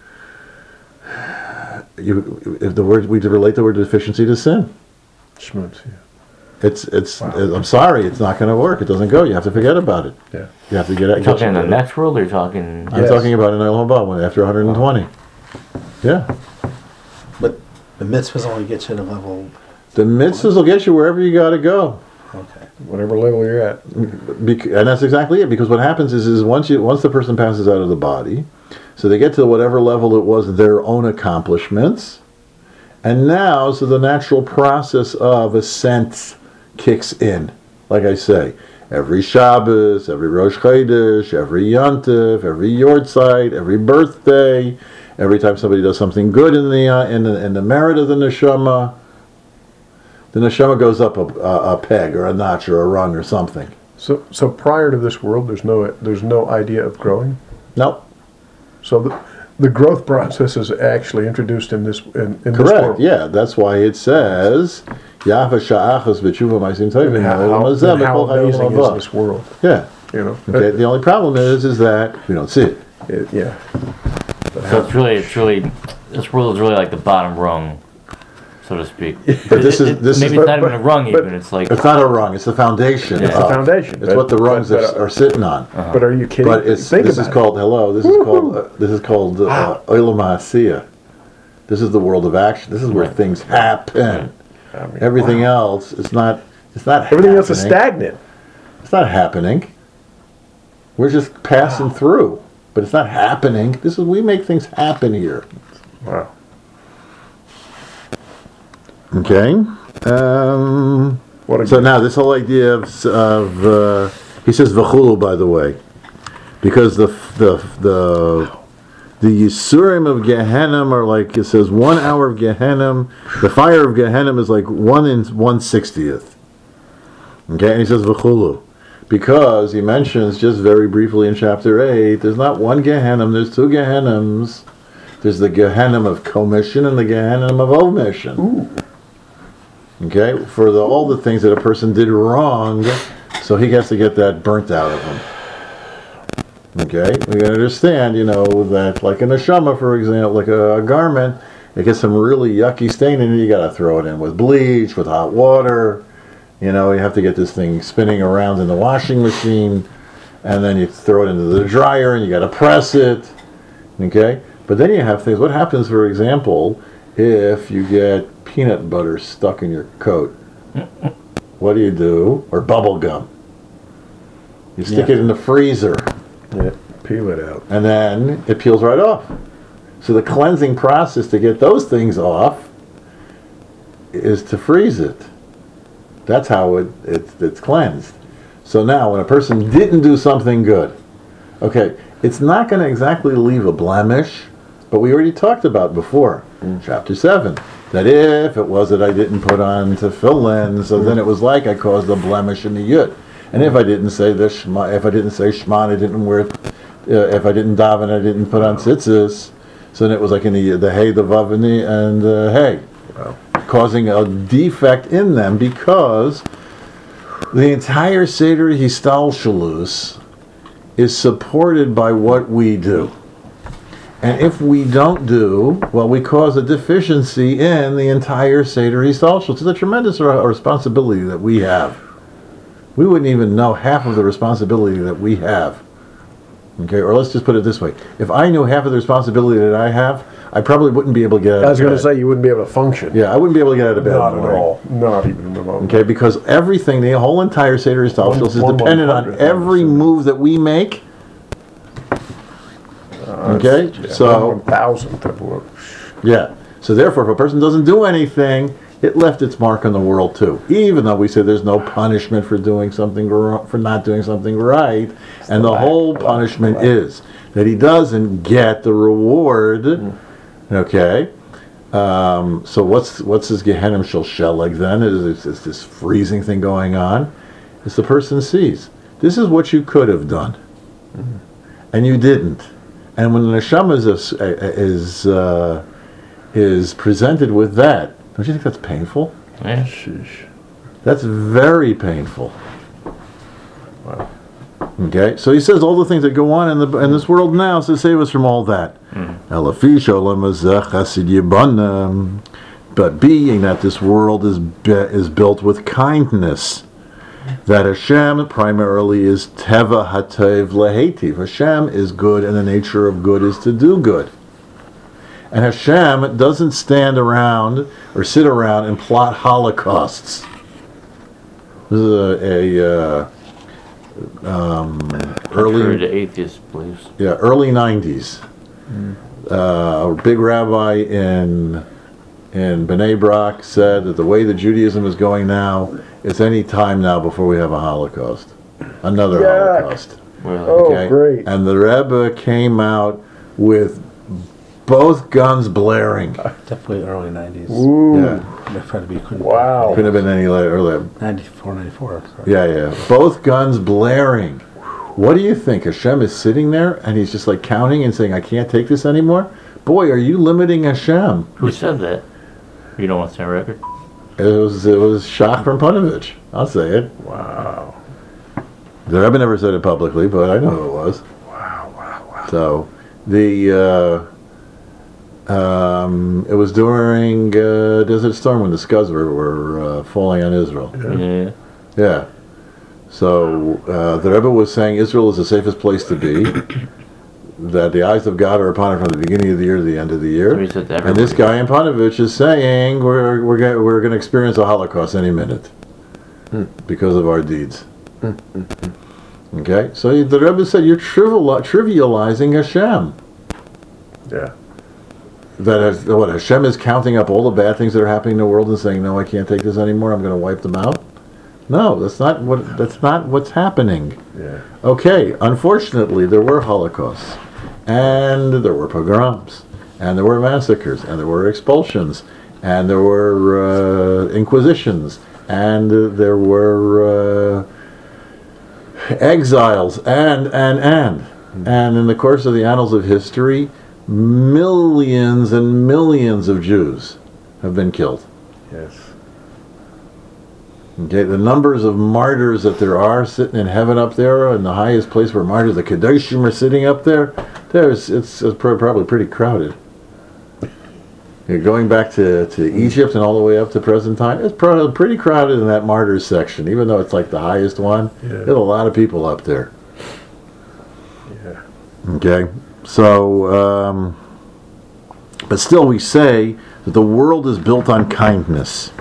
you, if the word we relate the word deficiency to sin. Schmutz, yeah. It's it's. Wow. I'm sorry, it's not going to work. It doesn't go. You have to forget about it. Yeah. You have to get it. You're talking in the next world, or you're talking? I'm Yes. talking about an Olam Haba after one hundred twenty. Yeah. But the mitzvahs only get you to level. The mitzvahs will get you wherever you got to go. Okay. Whatever level you're at. Bec- and that's exactly it. Because what happens is, is once you once the person passes out of the body, so they get to whatever level it was their own accomplishments, and now so the natural process of ascent kicks in. Like I say, every Shabbos, every Rosh Chodesh, every Yontif, every Yortzeit, every birthday, every time somebody does something good in the uh, in the in the merit of the neshama, the neshama goes up a, a, a peg or a notch or a rung or something. So, so prior to this world, there's no there's no idea of growing. Nope. So the the growth process is actually introduced in this in, in this Correct. world. Yeah, that's why it says Yafa Sha'achas B'Tshuva Ma'asim Tovim. And how, Ha'olam how, Hazeh and how B'Kol Hayom amazing is Haba. this world? Yeah. You know. Okay. The only problem is, is that we don't see it. It- yeah. But So how, it's really, it's really, this world is really like the bottom rung, so to speak. But this It- is it- this maybe is it's not but- even a rung, but- even. It's like it's not a rung. It's the foundation. It's it's the of- foundation. It's but- what the rungs but, are, but, are sitting on. but are you kidding? But it's Think this is about called hello. This is called uh, this is called uh, Olam Ha'asiyah. This is the world of action. This is where Right. things happen. it. I mean, Everything wow. else is not. It's not. Everything else is happening. stagnant. It's not happening. We're just passing through, but it's not happening. This is we make things happen here. Wow. Okay. Um, What a so now this whole idea of, of uh, he says v'chulu, by the way, because the the the the Yisurim of Gehenna are like, it says one hour of Gehenna. The fire of Gehenna is like one in one sixtieth. Okay, and he says v'chulu, because he mentions just very briefly in chapter eight, there's not one Gehenna, there's two Gehennas. There's the Gehenna of commission and the Gehenna of omission. Ooh. Okay, for the, all the things that a person did wrong, so he has to get that burnt out of him. Okay, we can understand, you know, that like a neshama, for example, like a, a garment, it gets some really yucky stain in it. You got to throw it in with bleach, with hot water. You know, you have to get this thing spinning around in the washing machine, and then you throw it into the dryer, and you got to press it. Okay, but then you have things. What happens, for example, if you get peanut butter stuck in your coat? What do you do? Or bubble gum? You stick Yeah. it in the freezer, Yeah. Peel it out. and then it peels right off. So the cleansing process to get those things off is to freeze it. That's how it, it it's cleansed. So now, when a person didn't do something good, okay, it's not going to exactly leave a blemish, but we already talked about before in chapter seven that if it was that I didn't put on tefillin, so then it was like I caused a blemish in the yud. And if I didn't say the shema, if I didn't say shema, I didn't wear, uh, if I didn't daven, I didn't put on tzitzis, so then it was like in the the hey, the vav, and the and the hey, Wow. causing a defect in them because the entire Seder Histalshalus is supported by what we do. And if we don't do, well, we cause a deficiency in the entire Seder Histalshalus. It's a tremendous r- responsibility that we have. We wouldn't even know half of the responsibility that we have. Okay, or let's just put it this way. If I knew half of the responsibility that I have, I probably wouldn't be able to get out I was of going bed. to say you wouldn't be able to function. Yeah, I wouldn't be able to get out of bed Not in the at morning. all. Not even remotely. Okay, because everything, the whole entire Seder Histalshalus is One- one dependent on one-hundredth every of it. move that we make. Uh, Okay, it's- yeah, so- one thousandth of what. Yeah. So therefore, if a person doesn't do anything, it left its mark on the world too. Even though we say there's no punishment for doing something wrong, for not doing something right, and the lack- whole lack- punishment lack. is that he doesn't get the reward. Okay. Um, so what's what's this Gehenim Shel Shelag then? Is is this freezing thing going on? As the person sees, this is what you could have done, and you didn't. And when the neshama is is uh, is presented with that, don't you think that's painful? Yeah. Sheesh. That's very painful. Wow. Okay, so he says all the things that go on in the in this world now to save us from all that. Mm. But being that this world is be, is built with kindness, that Hashem primarily is teva hatev lehetiv. Hashem is good, and the nature of good is to do good. And Hashem doesn't stand around or sit around and plot holocausts. This is a, a uh, um, early Contrary to atheist beliefs. yeah early nineties. Mm. Uh, a big rabbi in in Bnei Brak said that the way that Judaism is going now, it's any time now before we have a Holocaust, another Yuck. Holocaust. Really? Oh, great. And the Rebbe came out with both guns blaring. Definitely early nineties. Ooh. Yeah, If I'd be couldn't Wow. couldn't have been any later. earlier. ninety-four, ninety-four. Sorry. Yeah, yeah, both guns blaring. What do you think? Hashem is sitting there and he's just like counting and saying, "I can't take this anymore." Boy, are you limiting Hashem? Who said that? You don't want to say on record? It was it was Shach from Panovich. I'll say it. Wow. The Rebbe never said it publicly, but I know who it was. Wow, wow, wow. So the uh, um, it was during uh, Desert Storm when the Scuzz were, were uh, falling on Israel. Yeah. Yeah. Yeah. So uh, the Rebbe was saying Israel is the safest place to be. That the eyes of God are upon it from the beginning of the year to the end of the year. So he said to And this everybody. guy in Panovich is saying we're we're going we're going to experience a Holocaust any minute Hmm. because of our deeds. Okay, so the Rebbe said you're trivial, trivializing Hashem. Yeah. That has, what Hashem is counting up all the bad things that are happening in the world and saying, no, I can't take this anymore. I'm going to wipe them out. No, that's not what that's not what's happening. Yeah. Okay, unfortunately, there were holocausts, and there were pogroms, and there were massacres, and there were expulsions, and there were uh, inquisitions, and uh, there were uh, exiles, and, and, and. And in the course of the annals of history, millions and millions of Jews have been killed. Yes. Okay, the numbers of martyrs that there are sitting in heaven up there, in the highest place where martyrs, the Kedoshim, are sitting up there, there's it's, it's pro- probably pretty crowded. Okay, going back to, to Egypt and all the way up to present time, it's probably pretty crowded in that martyrs section, even though it's like the highest one. Yeah. There's a lot of people up there. Yeah. Okay, so, um, but still we say that the world is built on kindness.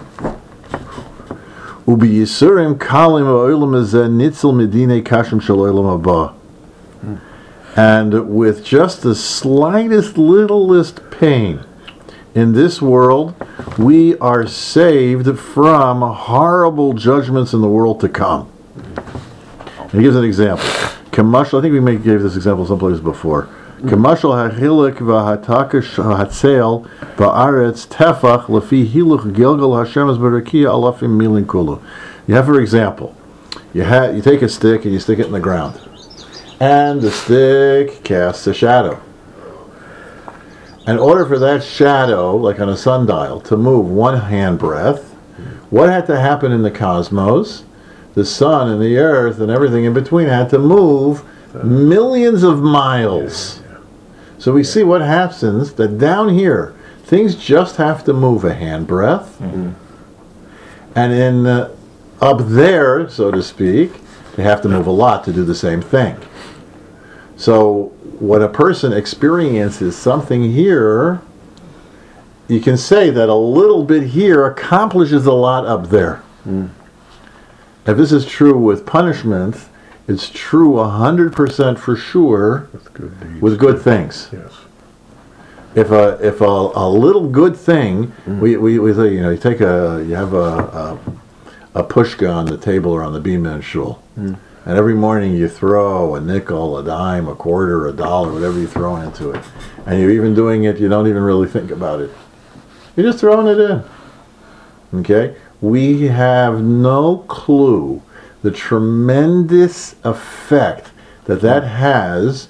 Ubiyisurim kalim ha'olam hazeh nitzel medinei kashim shel olam haba. And with just the slightest littlest pain in this world, we are saved from horrible judgments in the world to come. And he gives an example. Kamashal, I think we may gave this example someplace before. Kamashal ha'chilik v'hatakash ha'atzel ba'aretz tefach lefi hiluch gilgal Hashem's berakia alafim milin kulu. You have, for example, you ha- you take a stick and you stick it in the ground, and the stick casts a shadow. In order for that shadow, like on a sundial, to move one handbreadth, what had to happen in the cosmos? The sun and the earth and everything in between had to move millions of miles. So we see what happens, that down here, things just have to move a handbreadth. Mm-hmm. And in uh, up there, so to speak, they have to move a lot to do the same thing. So when a person experiences something here, you can say that a little bit here accomplishes a lot up there. Mm. If this is true with punishment, it's true one hundred percent for sure With good deeds. with good things. Yes. If a if a, a little good thing, mm. we, we, we say, you know, you take a, you have a, a, a pushka on the table or on the beam and shul, mm. and every morning you throw a nickel, a dime, a quarter, a dollar, whatever you throw into it, and you're even doing it, you don't even really think about it. You're just throwing it in. Okay? We have no clue the tremendous effect that that has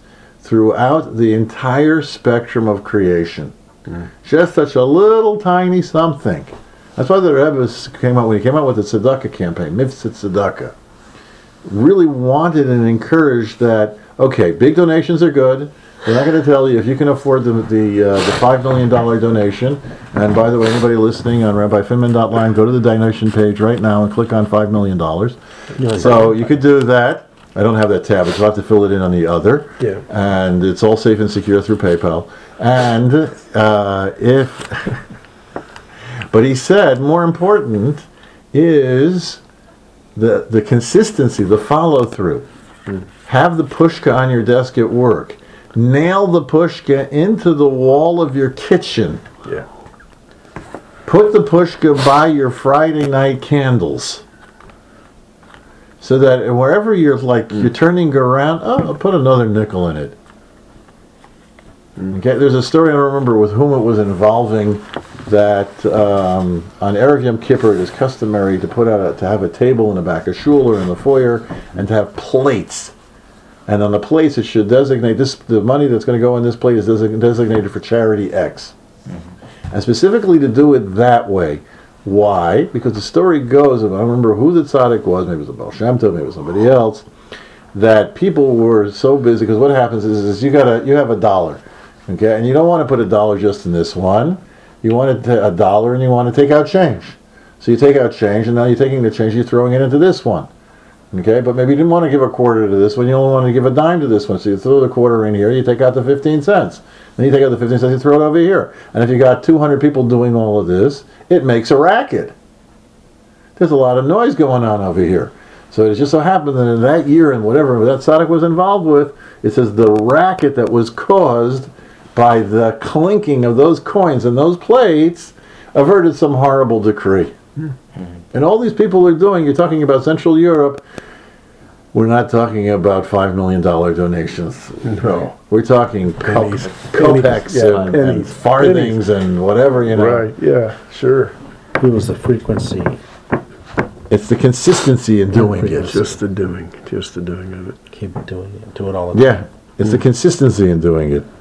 throughout the entire spectrum of creation. Just such a little tiny something. That's why the Rebbe came out, when he came out with the tzedakah campaign, Miftzat Tzedakah, really wanted and encouraged that, okay, big donations are good. They're not going to tell you if you can afford the the, uh, the five million dollars donation. And by the way, anybody listening on rabbi finman dot line, go to the donation page right now and click on five million dollars. So you could do that. I don't have that tab, so I'll have to fill it in on the other. Yeah. And it's all safe and secure through PayPal. And uh, if... But he said, more important is the the consistency, the follow-through. Mm. Have the pushka on your desk at work. Nail the pushka into the wall of your kitchen. Yeah. Put the pushka by your Friday night candles. So that wherever you're like, mm. you're turning around, oh, I'll put another nickel in it. Mm. Okay, there's a story, I don't remember with whom it was involving, that um, on Erev Yom Kippur it is customary to put out a, to have a table in the back of shul or in the foyer and to have plates. And on the plates it should designate this, the money that's going to go in this plate is design, designated for charity X. Mm-hmm. And specifically to do it that way. Why? Because the story goes, I don't remember who the tzaddik was, maybe it was a Baal Shem Tov, maybe it was somebody else, that people were so busy, because what happens is, is you got a, you have a dollar, okay, and you don't want to put a dollar just in this one. You want to a dollar and you want to take out change. So you take out change, and now you're taking the change, you're throwing it into this one. Okay, but maybe you didn't want to give a quarter to this one, you only want to give a dime to this one. So you throw the quarter in here, you take out the fifteen cents. Then you take out the fifteen cents, you throw it over here. And if you got two hundred people doing all of this, it makes a racket. There's a lot of noise going on over here. So it just so happened that in that year, and whatever that tzaddik was involved with, it says the racket that was caused by the clinking of those coins and those plates averted some horrible decree. Mm-hmm. And all these people are doing, you're talking about Central Europe, we're not talking about five million dollars donations. No. We're talking co- Pennies. kopecks Yeah, and, pennies. and farthings Pennies. and whatever, you know. Right, yeah, sure. It was the frequency. It's the consistency in doing it. Just the doing, just the doing of it. Keep doing it. Do it all the time. Yeah, it's the consistency in doing it.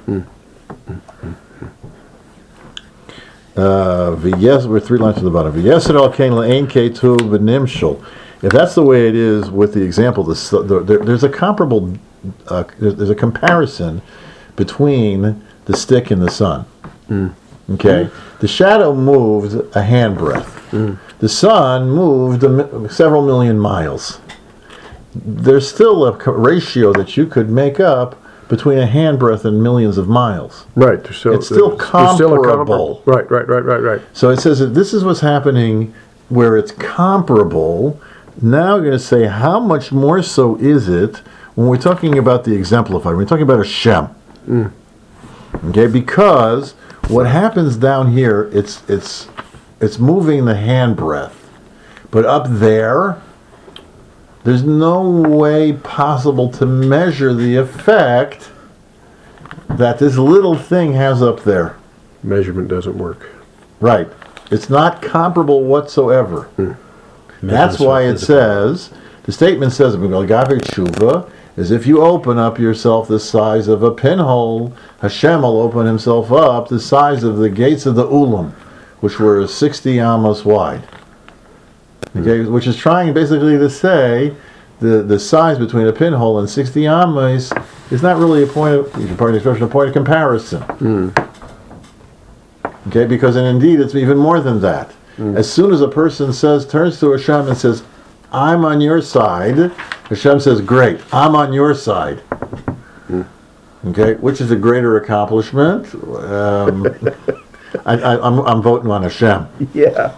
Uh, V'yes, we're three lines to the bottom. V'yeser al kein le'ein ketu v'nimshul. If that's the way it is with the example, the, the, there, there's a comparable, uh, there's, there's a comparison between the stick and the sun. Mm. Okay, mm. The shadow moved a handbreadth. Mm. The sun moved a, several million miles. There's still a ratio that you could make up between a handbreadth and millions of miles. Right. There's still, it's still there's, comparable. There's still a comparable. Right, right, right, right, right. So it says that this is what's happening where it's comparable. Now we're going to say how much more so is it when we're talking about the exemplified. We're talking about a Shem. Mm. Okay, because what happens down here, it's it's it's moving the handbreadth. But up there, there's no way possible to measure the effect that this little thing has up there. Measurement doesn't work. Right. It's not comparable whatsoever. Hmm. That's why it says, the statement says, tshuva, is if you open up yourself the size of a pinhole, Hashem will open himself up the size of the gates of the Ulam, which were sixty amos wide. Okay, which is trying basically to say the, the size between a pinhole and sixty amos is not really a point of, you can pardon the expression, a point of comparison. Mm. Okay, because and indeed it's even more than that. Mm. As soon as a person says, turns to Hashem and says, I'm on your side, Hashem says, great, I'm on your side. Mm. Okay, which is a greater accomplishment. Um, I, I, I'm, I'm voting on Hashem. Yeah.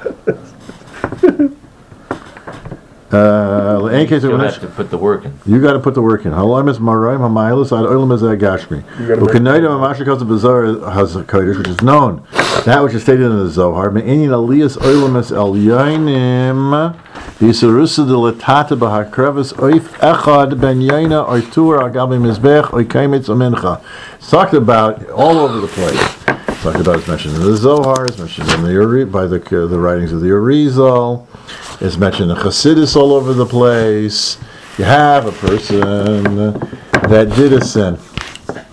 Uh, in case you have to put the work in. You got to put the work in. Halam is maraim hamaylis ad olam is agashmi. Ukanayda mamashikos bezar has a kodesh, which is known. That which is stated in the Zohar. Me'inin aliyas olam is el yainim yisarusa de latata b'hakrevis oif echad ben yaina oitur agabi mizbech oikaimitz amincha. It's talked about all over the place. It's talked about. It's mentioned in the Zohar. It's mentioned in the Uri, by the uh, the writings of the Arizal. It's mentioned in Chassidus all over the place. You have a person that did a sin.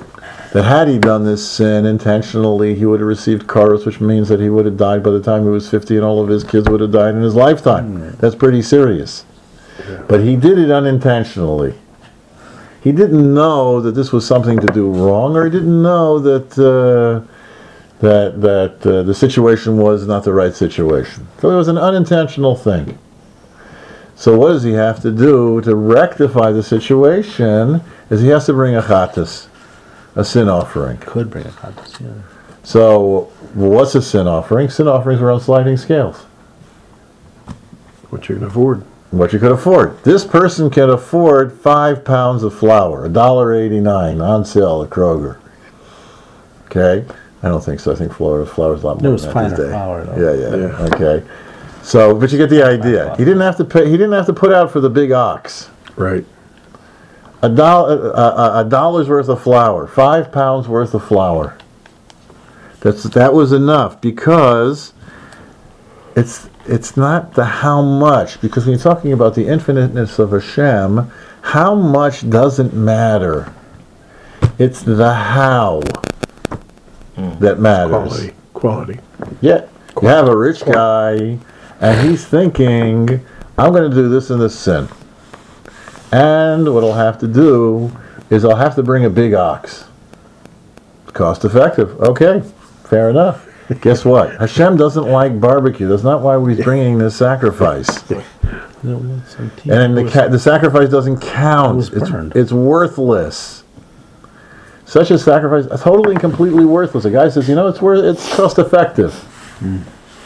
that had he done this sin intentionally, he would have received karos, which means that he would have died by the time he was fifty, and all of his kids would have died in his lifetime. That's pretty serious. But he did it unintentionally. He didn't know that this was something to do wrong, or he didn't know that uh, that that uh, the situation was not the right situation. So it was an unintentional thing. So what does he have to do to rectify the situation? Is he has to bring a chatas, a sin offering. Could bring a contest, yeah. So what's a sin offering? Sin offerings are on sliding scales. What you can afford. What you could afford. This person can afford five pounds of flour, a dollar eighty-nine on sale at Kroger. Okay, I don't think so. I think flour flour's a lot more It was than that finer these days. flour, though. Yeah, yeah, Yeah. Okay. So, but you get the idea. He didn't have to pay. He didn't have to put out for the big ox. Right. A dollar, a, a, a dollar's worth of flour, five pounds worth of flour. That's that was enough because it's. It's not the how much, because when you're talking about the infiniteness of Hashem, how much doesn't matter. It's the how that matters. Quality. Quality. Yeah. You have a rich guy, and he's thinking, I'm going to do this and this sin. And what I'll have to do is I'll have to bring a big ox. Cost effective. Okay, fair enough. Guess what? Hashem doesn't like barbecue. That's not why he's bringing this sacrifice. And then the ca- the sacrifice doesn't count. It was It's, burned. it's worthless. Such a sacrifice, totally and completely worthless. A guy says, you know, it's worth. It's cost effective. Mm.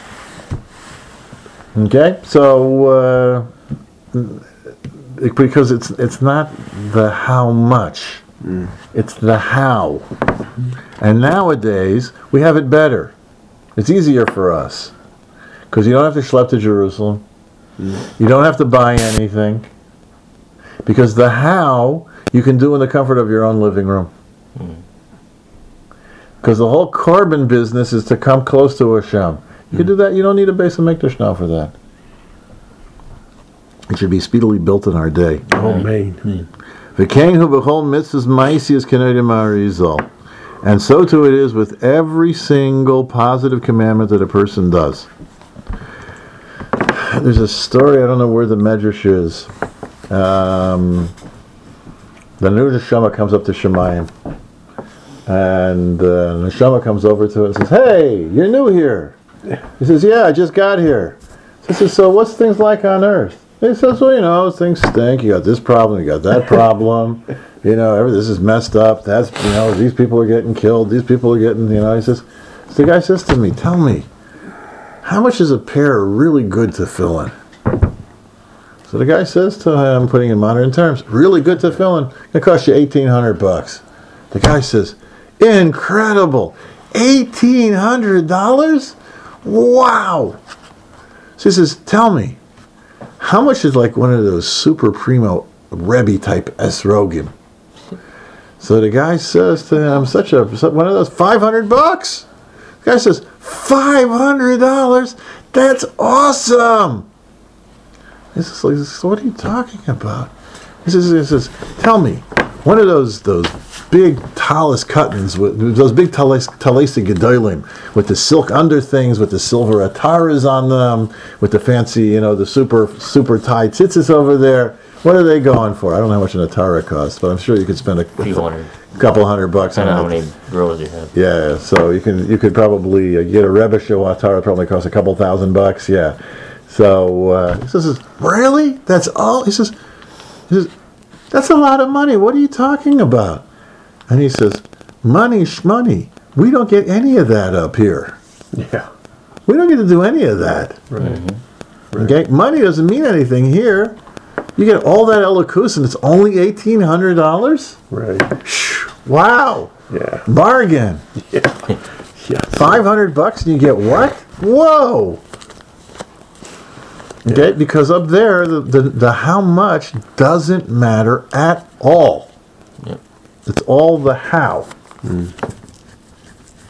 Okay, so uh, it- because it's it's not the how much, Mm. it's the how. And nowadays we have it better. It's easier for us because you don't have to schlep to Jerusalem. You don't have to buy anything because the how you can do in the comfort of your own living room. Because the whole carbon business is to come close to Hashem. You can do that. You don't need a base of Mikdash now for that. It should be speedily built in our day. Oh, man. V'kein hu b'chol mitzvahs ma'isius k'neidim ha'arizal. And so too it is with every single positive commandment that a person does. There's a story, I don't know where the Medrash is. Um, the new Neshama comes up to Shemayim. And uh, Neshama comes over to it and says, hey, you're new here. He says, yeah, I just got here. He says, so what's things like on earth? He says, well, you know, things stink. You got this problem, you got that problem. You know, every, this is messed up. That's, you know, these people are getting killed. These people are getting, you know, he says, so the guy says to me, tell me, how much is a pair really good to fill in? So the guy says to him, putting in modern terms, really good to fill in, it cost you eighteen hundred bucks. The guy says, incredible, eighteen hundred dollars? Wow. So he says, tell me, how much is like one of those super primo Rebbe type esrogim? So the guy says to him, such a one of those five hundred bucks. The guy says, five hundred dollars? That's awesome. He says, he says, what are you talking about? He says, he says, tell me, one of those those big talis cuttings, with those big talis talisi gedolim, with the silk under things, with the silver ataras on them, with the fancy, you know, the super super tight tzitzis over there. What are they going for? I don't know how much an atara costs, but I'm sure you could spend a, Few hundred. a couple hundred bucks I on don't know it. how many rows you have. Yeah, so you can you could probably uh, get a Rebbe show atara, probably costs a couple thousand bucks. Yeah, so uh, he says, really? That's all? He says, he says, that's a lot of money. What are you talking about? And he says, money, shmoney. We don't get any of that up here. Yeah. We don't get to do any of that. Right. Okay, money doesn't mean anything here. You get all that elikus and it's only eighteen hundred dollars. Right. Wow, Yeah. bargain. Yeah. Yeah. Five hundred bucks and you get what? Whoa. Okay, because up there the, the the how much doesn't matter at all. Yep. It's all the how.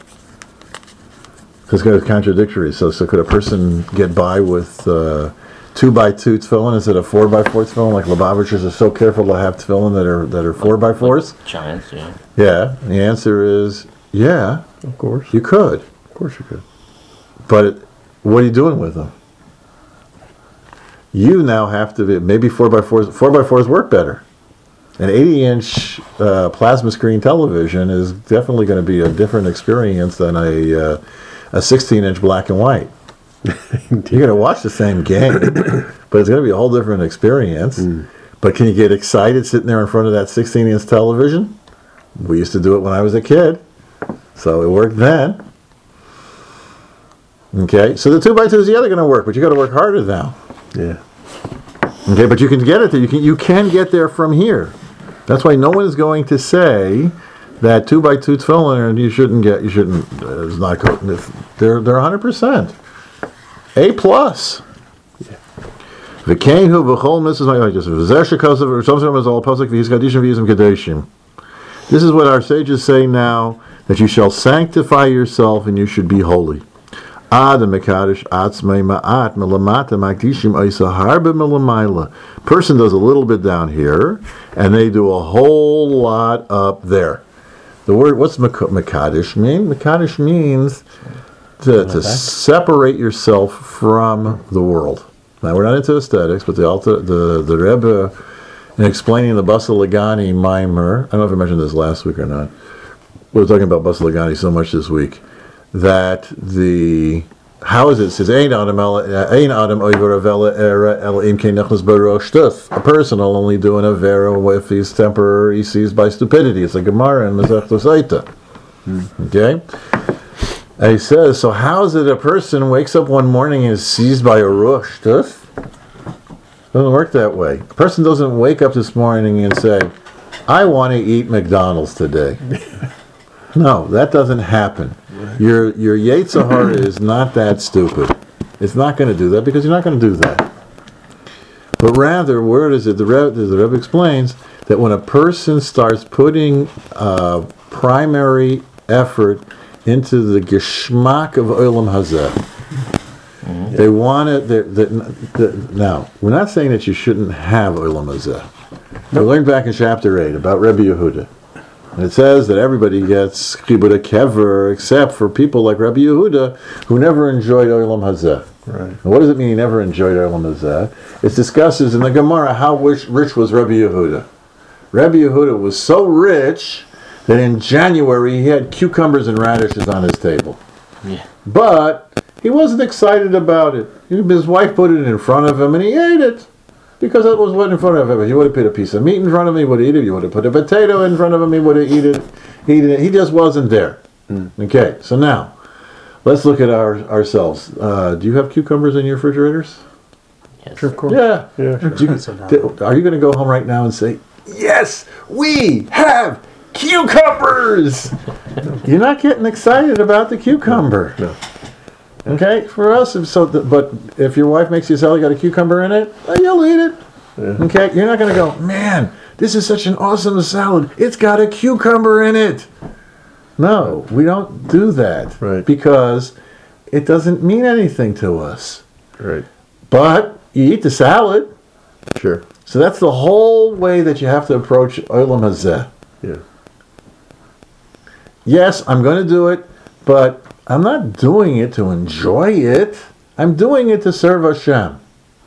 Because it's contradictory. So, so could a person get by with uh, two by two tefillin instead of four by four tefillin, like Lubavitchers are so careful to have tefillin that are that are four by fours? Giants, yeah. Yeah. And the answer is yeah, Of course. you could. Of course you could. But it, what are you doing with them? You now have to be, maybe four by fours, four by fours work better. An eighty inch uh, plasma screen television is definitely going to be a different experience than a uh, a sixteen inch black and white. You're going to watch the same game, but it's going to be a whole different experience. Mm. But can you get excited sitting there in front of that sixteen inch television? We used to do it when I was a kid, so it worked then. Okay, so the two by twos, yeah, they're going to work, but you got to work harder now. Yeah. Okay, but you can get it there. You can you can get there from here. That's why no one is going to say that two by two tefillin and you shouldn't get you shouldn't. Uh, it's not good. They're they're hundred percent A plus. The king who b'chol misses my just v'zeshikosav or something is all pasuk v'yiskadishim v'yizim kadeshim. This is what our sages say now, that you shall sanctify yourself and you should be holy. Person does a little bit down here, and they do a whole lot up there. The word, what's Makadish mean? Makadish means to, to separate yourself from the world. Now, we're not into aesthetics, but the Alta, the, the Rebbe, in explaining the Basal Lagani Maimer, I don't know if I mentioned this last week or not, we were talking about Basal Lagani so much this week, that the how is it? It says Ein Adam Ein Adam Oiver Avela Era El Im Kein Nechnas Barosh Tuf. A person will only do an avera if he's temporary seized by stupidity. It's a Gemara in Mezach Tosaita. Okay, and he says, so how is it a person wakes up one morning and is seized by a rosh tuf? Doesn't work that way. A person doesn't wake up this morning and say, I want to eat McDonald's today. No, that doesn't happen. Your your Yetzer Hara is not that stupid. It's not going to do that because you're not going to do that. But rather, where is it? The Rebbe, the Rebbe explains that when a person starts putting uh, primary effort into the geschmack of Olam Hazeh, mm-hmm. they want it. They're, they're, they're, now, we're not saying that you shouldn't have Olam Hazeh. We learned back in chapter eight about Rebbe Yehuda. And it says that everybody gets chibud kever except for people like Rabbi Yehuda who never enjoyed Olam Hazeh. Right. And what does it mean he never enjoyed Olam Hazeh? It discusses in the Gemara how rich, rich was Rabbi Yehuda. Rabbi Yehuda was so rich that in January he had cucumbers and radishes on his table. Yeah. But he wasn't excited about it. His wife put it in front of him and he ate it. Because that was what in front of him. He would have put a piece of meat in front of him, he would have eaten it. You would have put a potato in front of him, he would have eaten it. Eaten it. He just wasn't there. Mm. Okay, so now, let's look at our ourselves. Uh, do you have cucumbers in your refrigerators? Yes. Sure, of course. Yeah. Yeah, sure. Do you, th- are you going to go home right now and say, yes, we have cucumbers? You're not getting excited about the cucumber. No. Okay, for us, if so, th- but if your wife makes you salad, got a cucumber in it, well, you'll eat it. Yeah. Okay, you're not going to go, man, this is such an awesome salad. It's got a cucumber in it. No, we don't do that. Right. Because it doesn't mean anything to us. Right. But you eat the salad. Sure. So that's the whole way that you have to approach Olam Hazeh. Yeah. Yes, I'm going to do it, but I'm not doing it to enjoy it. I'm doing it to serve Hashem.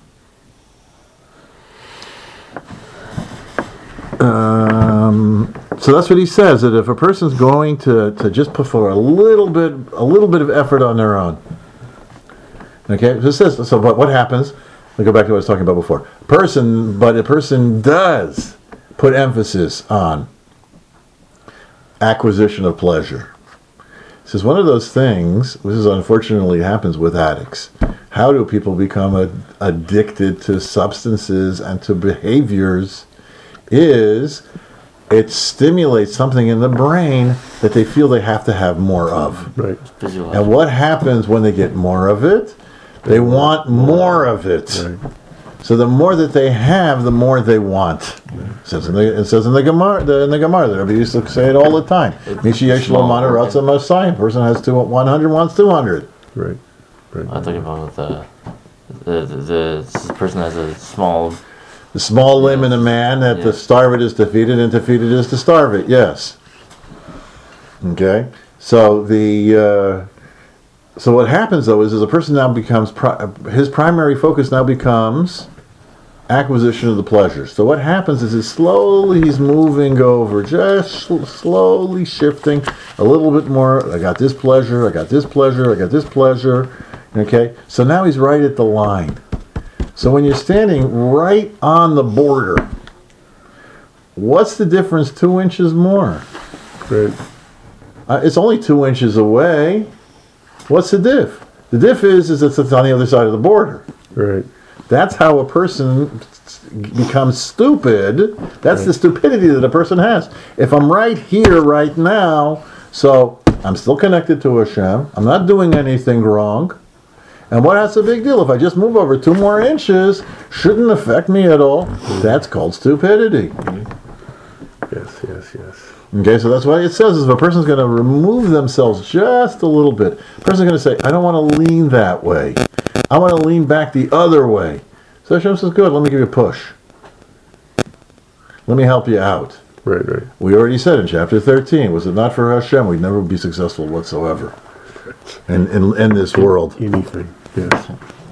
Um, so that's what he says, that if a person's going to, to just put for a little bit a little bit of effort on their own. Okay, so it says, so what, what happens? Let me go back to what I was talking about before. Person, but a person does put emphasis on acquisition of pleasure. This is one of those things, this is unfortunately happens with addicts. How do people become a, addicted to substances and to behaviors? Is it stimulates something in the brain that they feel they have to have more of. Right. And what happens when they get more of it? They want more of it. Right. So the more that they have, the more they want. It says in the, it says in the Gemara, the, in the Gemara, the Rebbe used to say it all the time. Mishi yesh lo mana ratza Messiah. Person has two, one hundred, wants two hundred. Right. Right. I think about with the the, the, the this person has a small. The small limb in a man, that to Yes. starve it is to feed it, and to feed it is to starve it, yes. Okay? So the uh, so what happens though is, is a person now becomes pri- his primary focus now becomes acquisition of the pleasures. So what happens is, is slowly he's moving over, just sl- slowly shifting a little bit more. I got this pleasure, I got this pleasure, I got this pleasure. Okay? So now he's right at the line. So when you're standing right on the border, what's the difference two inches more? Right. Uh, it's only two inches away. What's the diff? The diff is, is it's on the other side of the border. Right. That's how a person becomes stupid. That's the stupidity that a person has. If I'm right here, right now, so I'm still connected to Hashem. I'm not doing anything wrong. And what that's a big deal? If I just move over two more inches, shouldn't affect me at all. That's called stupidity. Yes, yes, yes. Okay, so that's why it says is if a person's going to remove themselves just a little bit, a person's going to say, I don't want to lean that way. I want to lean back the other way. So Hashem says, good, let me give you a push. Let me help you out. Right, right. We already said in chapter thirteen, was it not for Hashem, we'd never be successful whatsoever in, in, in this world. Anything. Yes.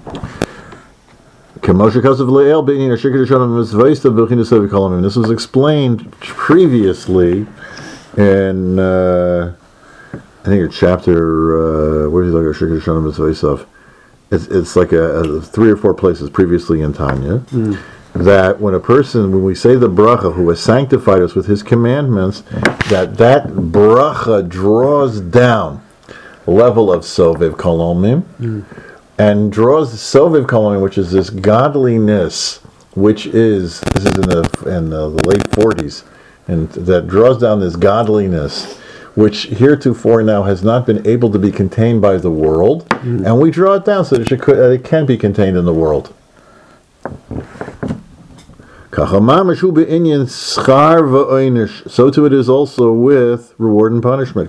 This was explained previously in, uh, I think, it's chapter, uh, where do you look at Shikar Shonim Mitzvah? It's it's like a, a three or four places previously in Tanya, mm. that when a person, when we say the bracha, who has sanctified us with his commandments, that that bracha draws down the level of Sovev Kolomim, mm. and draws Sovev Kolomim, which is this godliness, which is, this is in the in the, the late forties, and that draws down this godliness, which heretofore now has not been able to be contained by the world, mm. and we draw it down so that it, could, uh, it can be contained in the world. So too it is also with reward and punishment.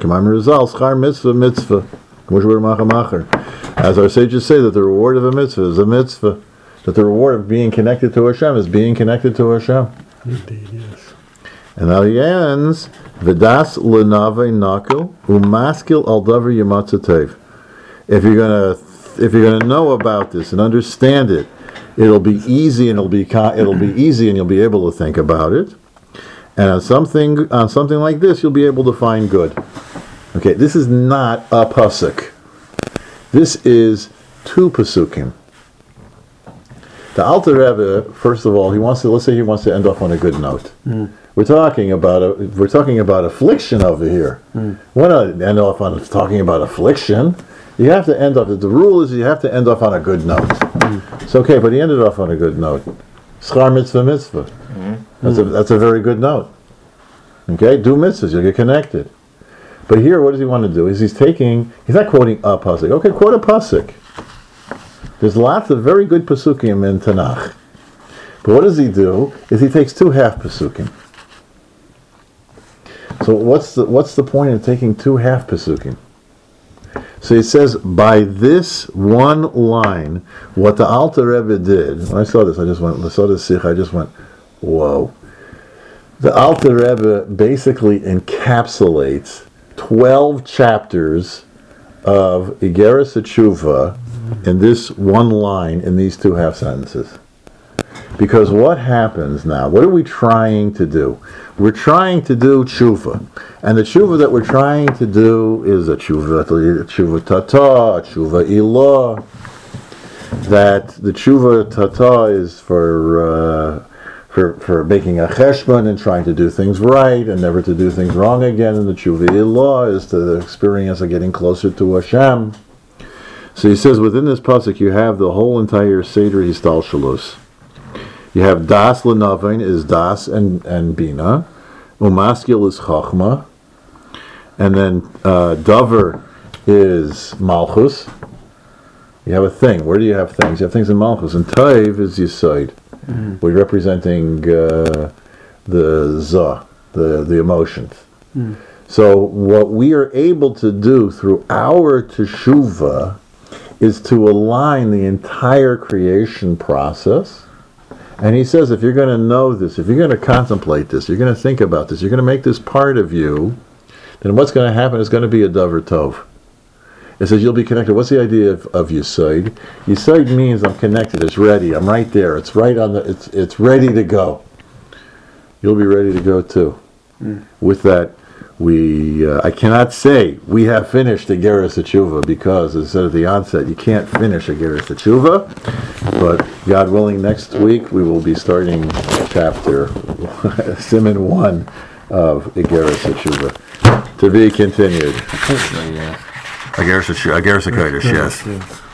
As our sages say, that the reward of a mitzvah is a mitzvah, that the reward of being connected to Hashem is being connected to Hashem. Indeed, yes. And now he ends, Vidas lenave nakel umaskil al davar yamatzatev. If you're gonna, if you're gonna know about this and understand it, it'll be easy, and it'll be it'll be easy, and you'll be able to think about it. And on something on something like this, you'll be able to find good. Okay, this is not a pasuk. This is two pasukim. The Alter Rebbe, first of all, he wants to. Let's say he wants to end off on a good note. Mm. We're talking about a, we're talking about affliction over here. Mm. We're not end off on talking about affliction. You have to end off. The rule is you have to end off on a good note. Mm. It's okay, but he ended off on a good note. Schar mitzvah mitzvah. Mm. That's a that's a very good note. Okay, do mitzvahs, you'll get connected. But here, what does he want to do? Is he's taking? He's not quoting a pasuk. Okay, quote a pasuk. There's lots of very good pasukim in Tanakh. But what does he do? Is he takes two half pasukim. So what's the what's the point of taking two half pasukim? So he says, by this one line, what the Alter Rebbe did, when I saw this, I just went, I saw this sikh, I just went, whoa. The Alter Rebbe basically encapsulates twelve chapters of Igeres Tshuva in this one line, in these two half sentences. Because what happens now? What are we trying to do? We're trying to do tshuva. And the tshuva that we're trying to do is a tshuva, a tshuva tata, a tshuva ilah. That the tshuva tata is for, uh, for for making a cheshbon and trying to do things right and never to do things wrong again. And the tshuva ilah is to the experience of getting closer to Hashem. So he says within this pasuk you have the whole entire Seder Histalshalus. You have das lenavin is das and, and bina, umaskil is chachma, and then uh, davar is malchus. You have a thing. Where do you have things? You have things in malchus, and taiv is yisoid. Mm-hmm. We're representing uh, the za, the the emotions. Mm. So what we are able to do through our teshuvah is to align the entire creation process. And he says, if you're going to know this, if you're going to contemplate this, you're going to think about this, you're going to make this part of you, then what's going to happen is going to be a Dover Tov. It says you'll be connected. What's the idea of, of Yisoid? Yisoid means I'm connected. It's ready. I'm right there. It's right on the. It's it's ready to go. You'll be ready to go too. Mm. With that, we uh, I cannot say we have finished the Geras Teshuvah because, as I said at the onset, you can't finish a Geras Teshuvah. But God willing, next week we will be starting chapter Siman one of Geras Teshuvah. To be continued. So, yeah. Ageres Kodesh, yes.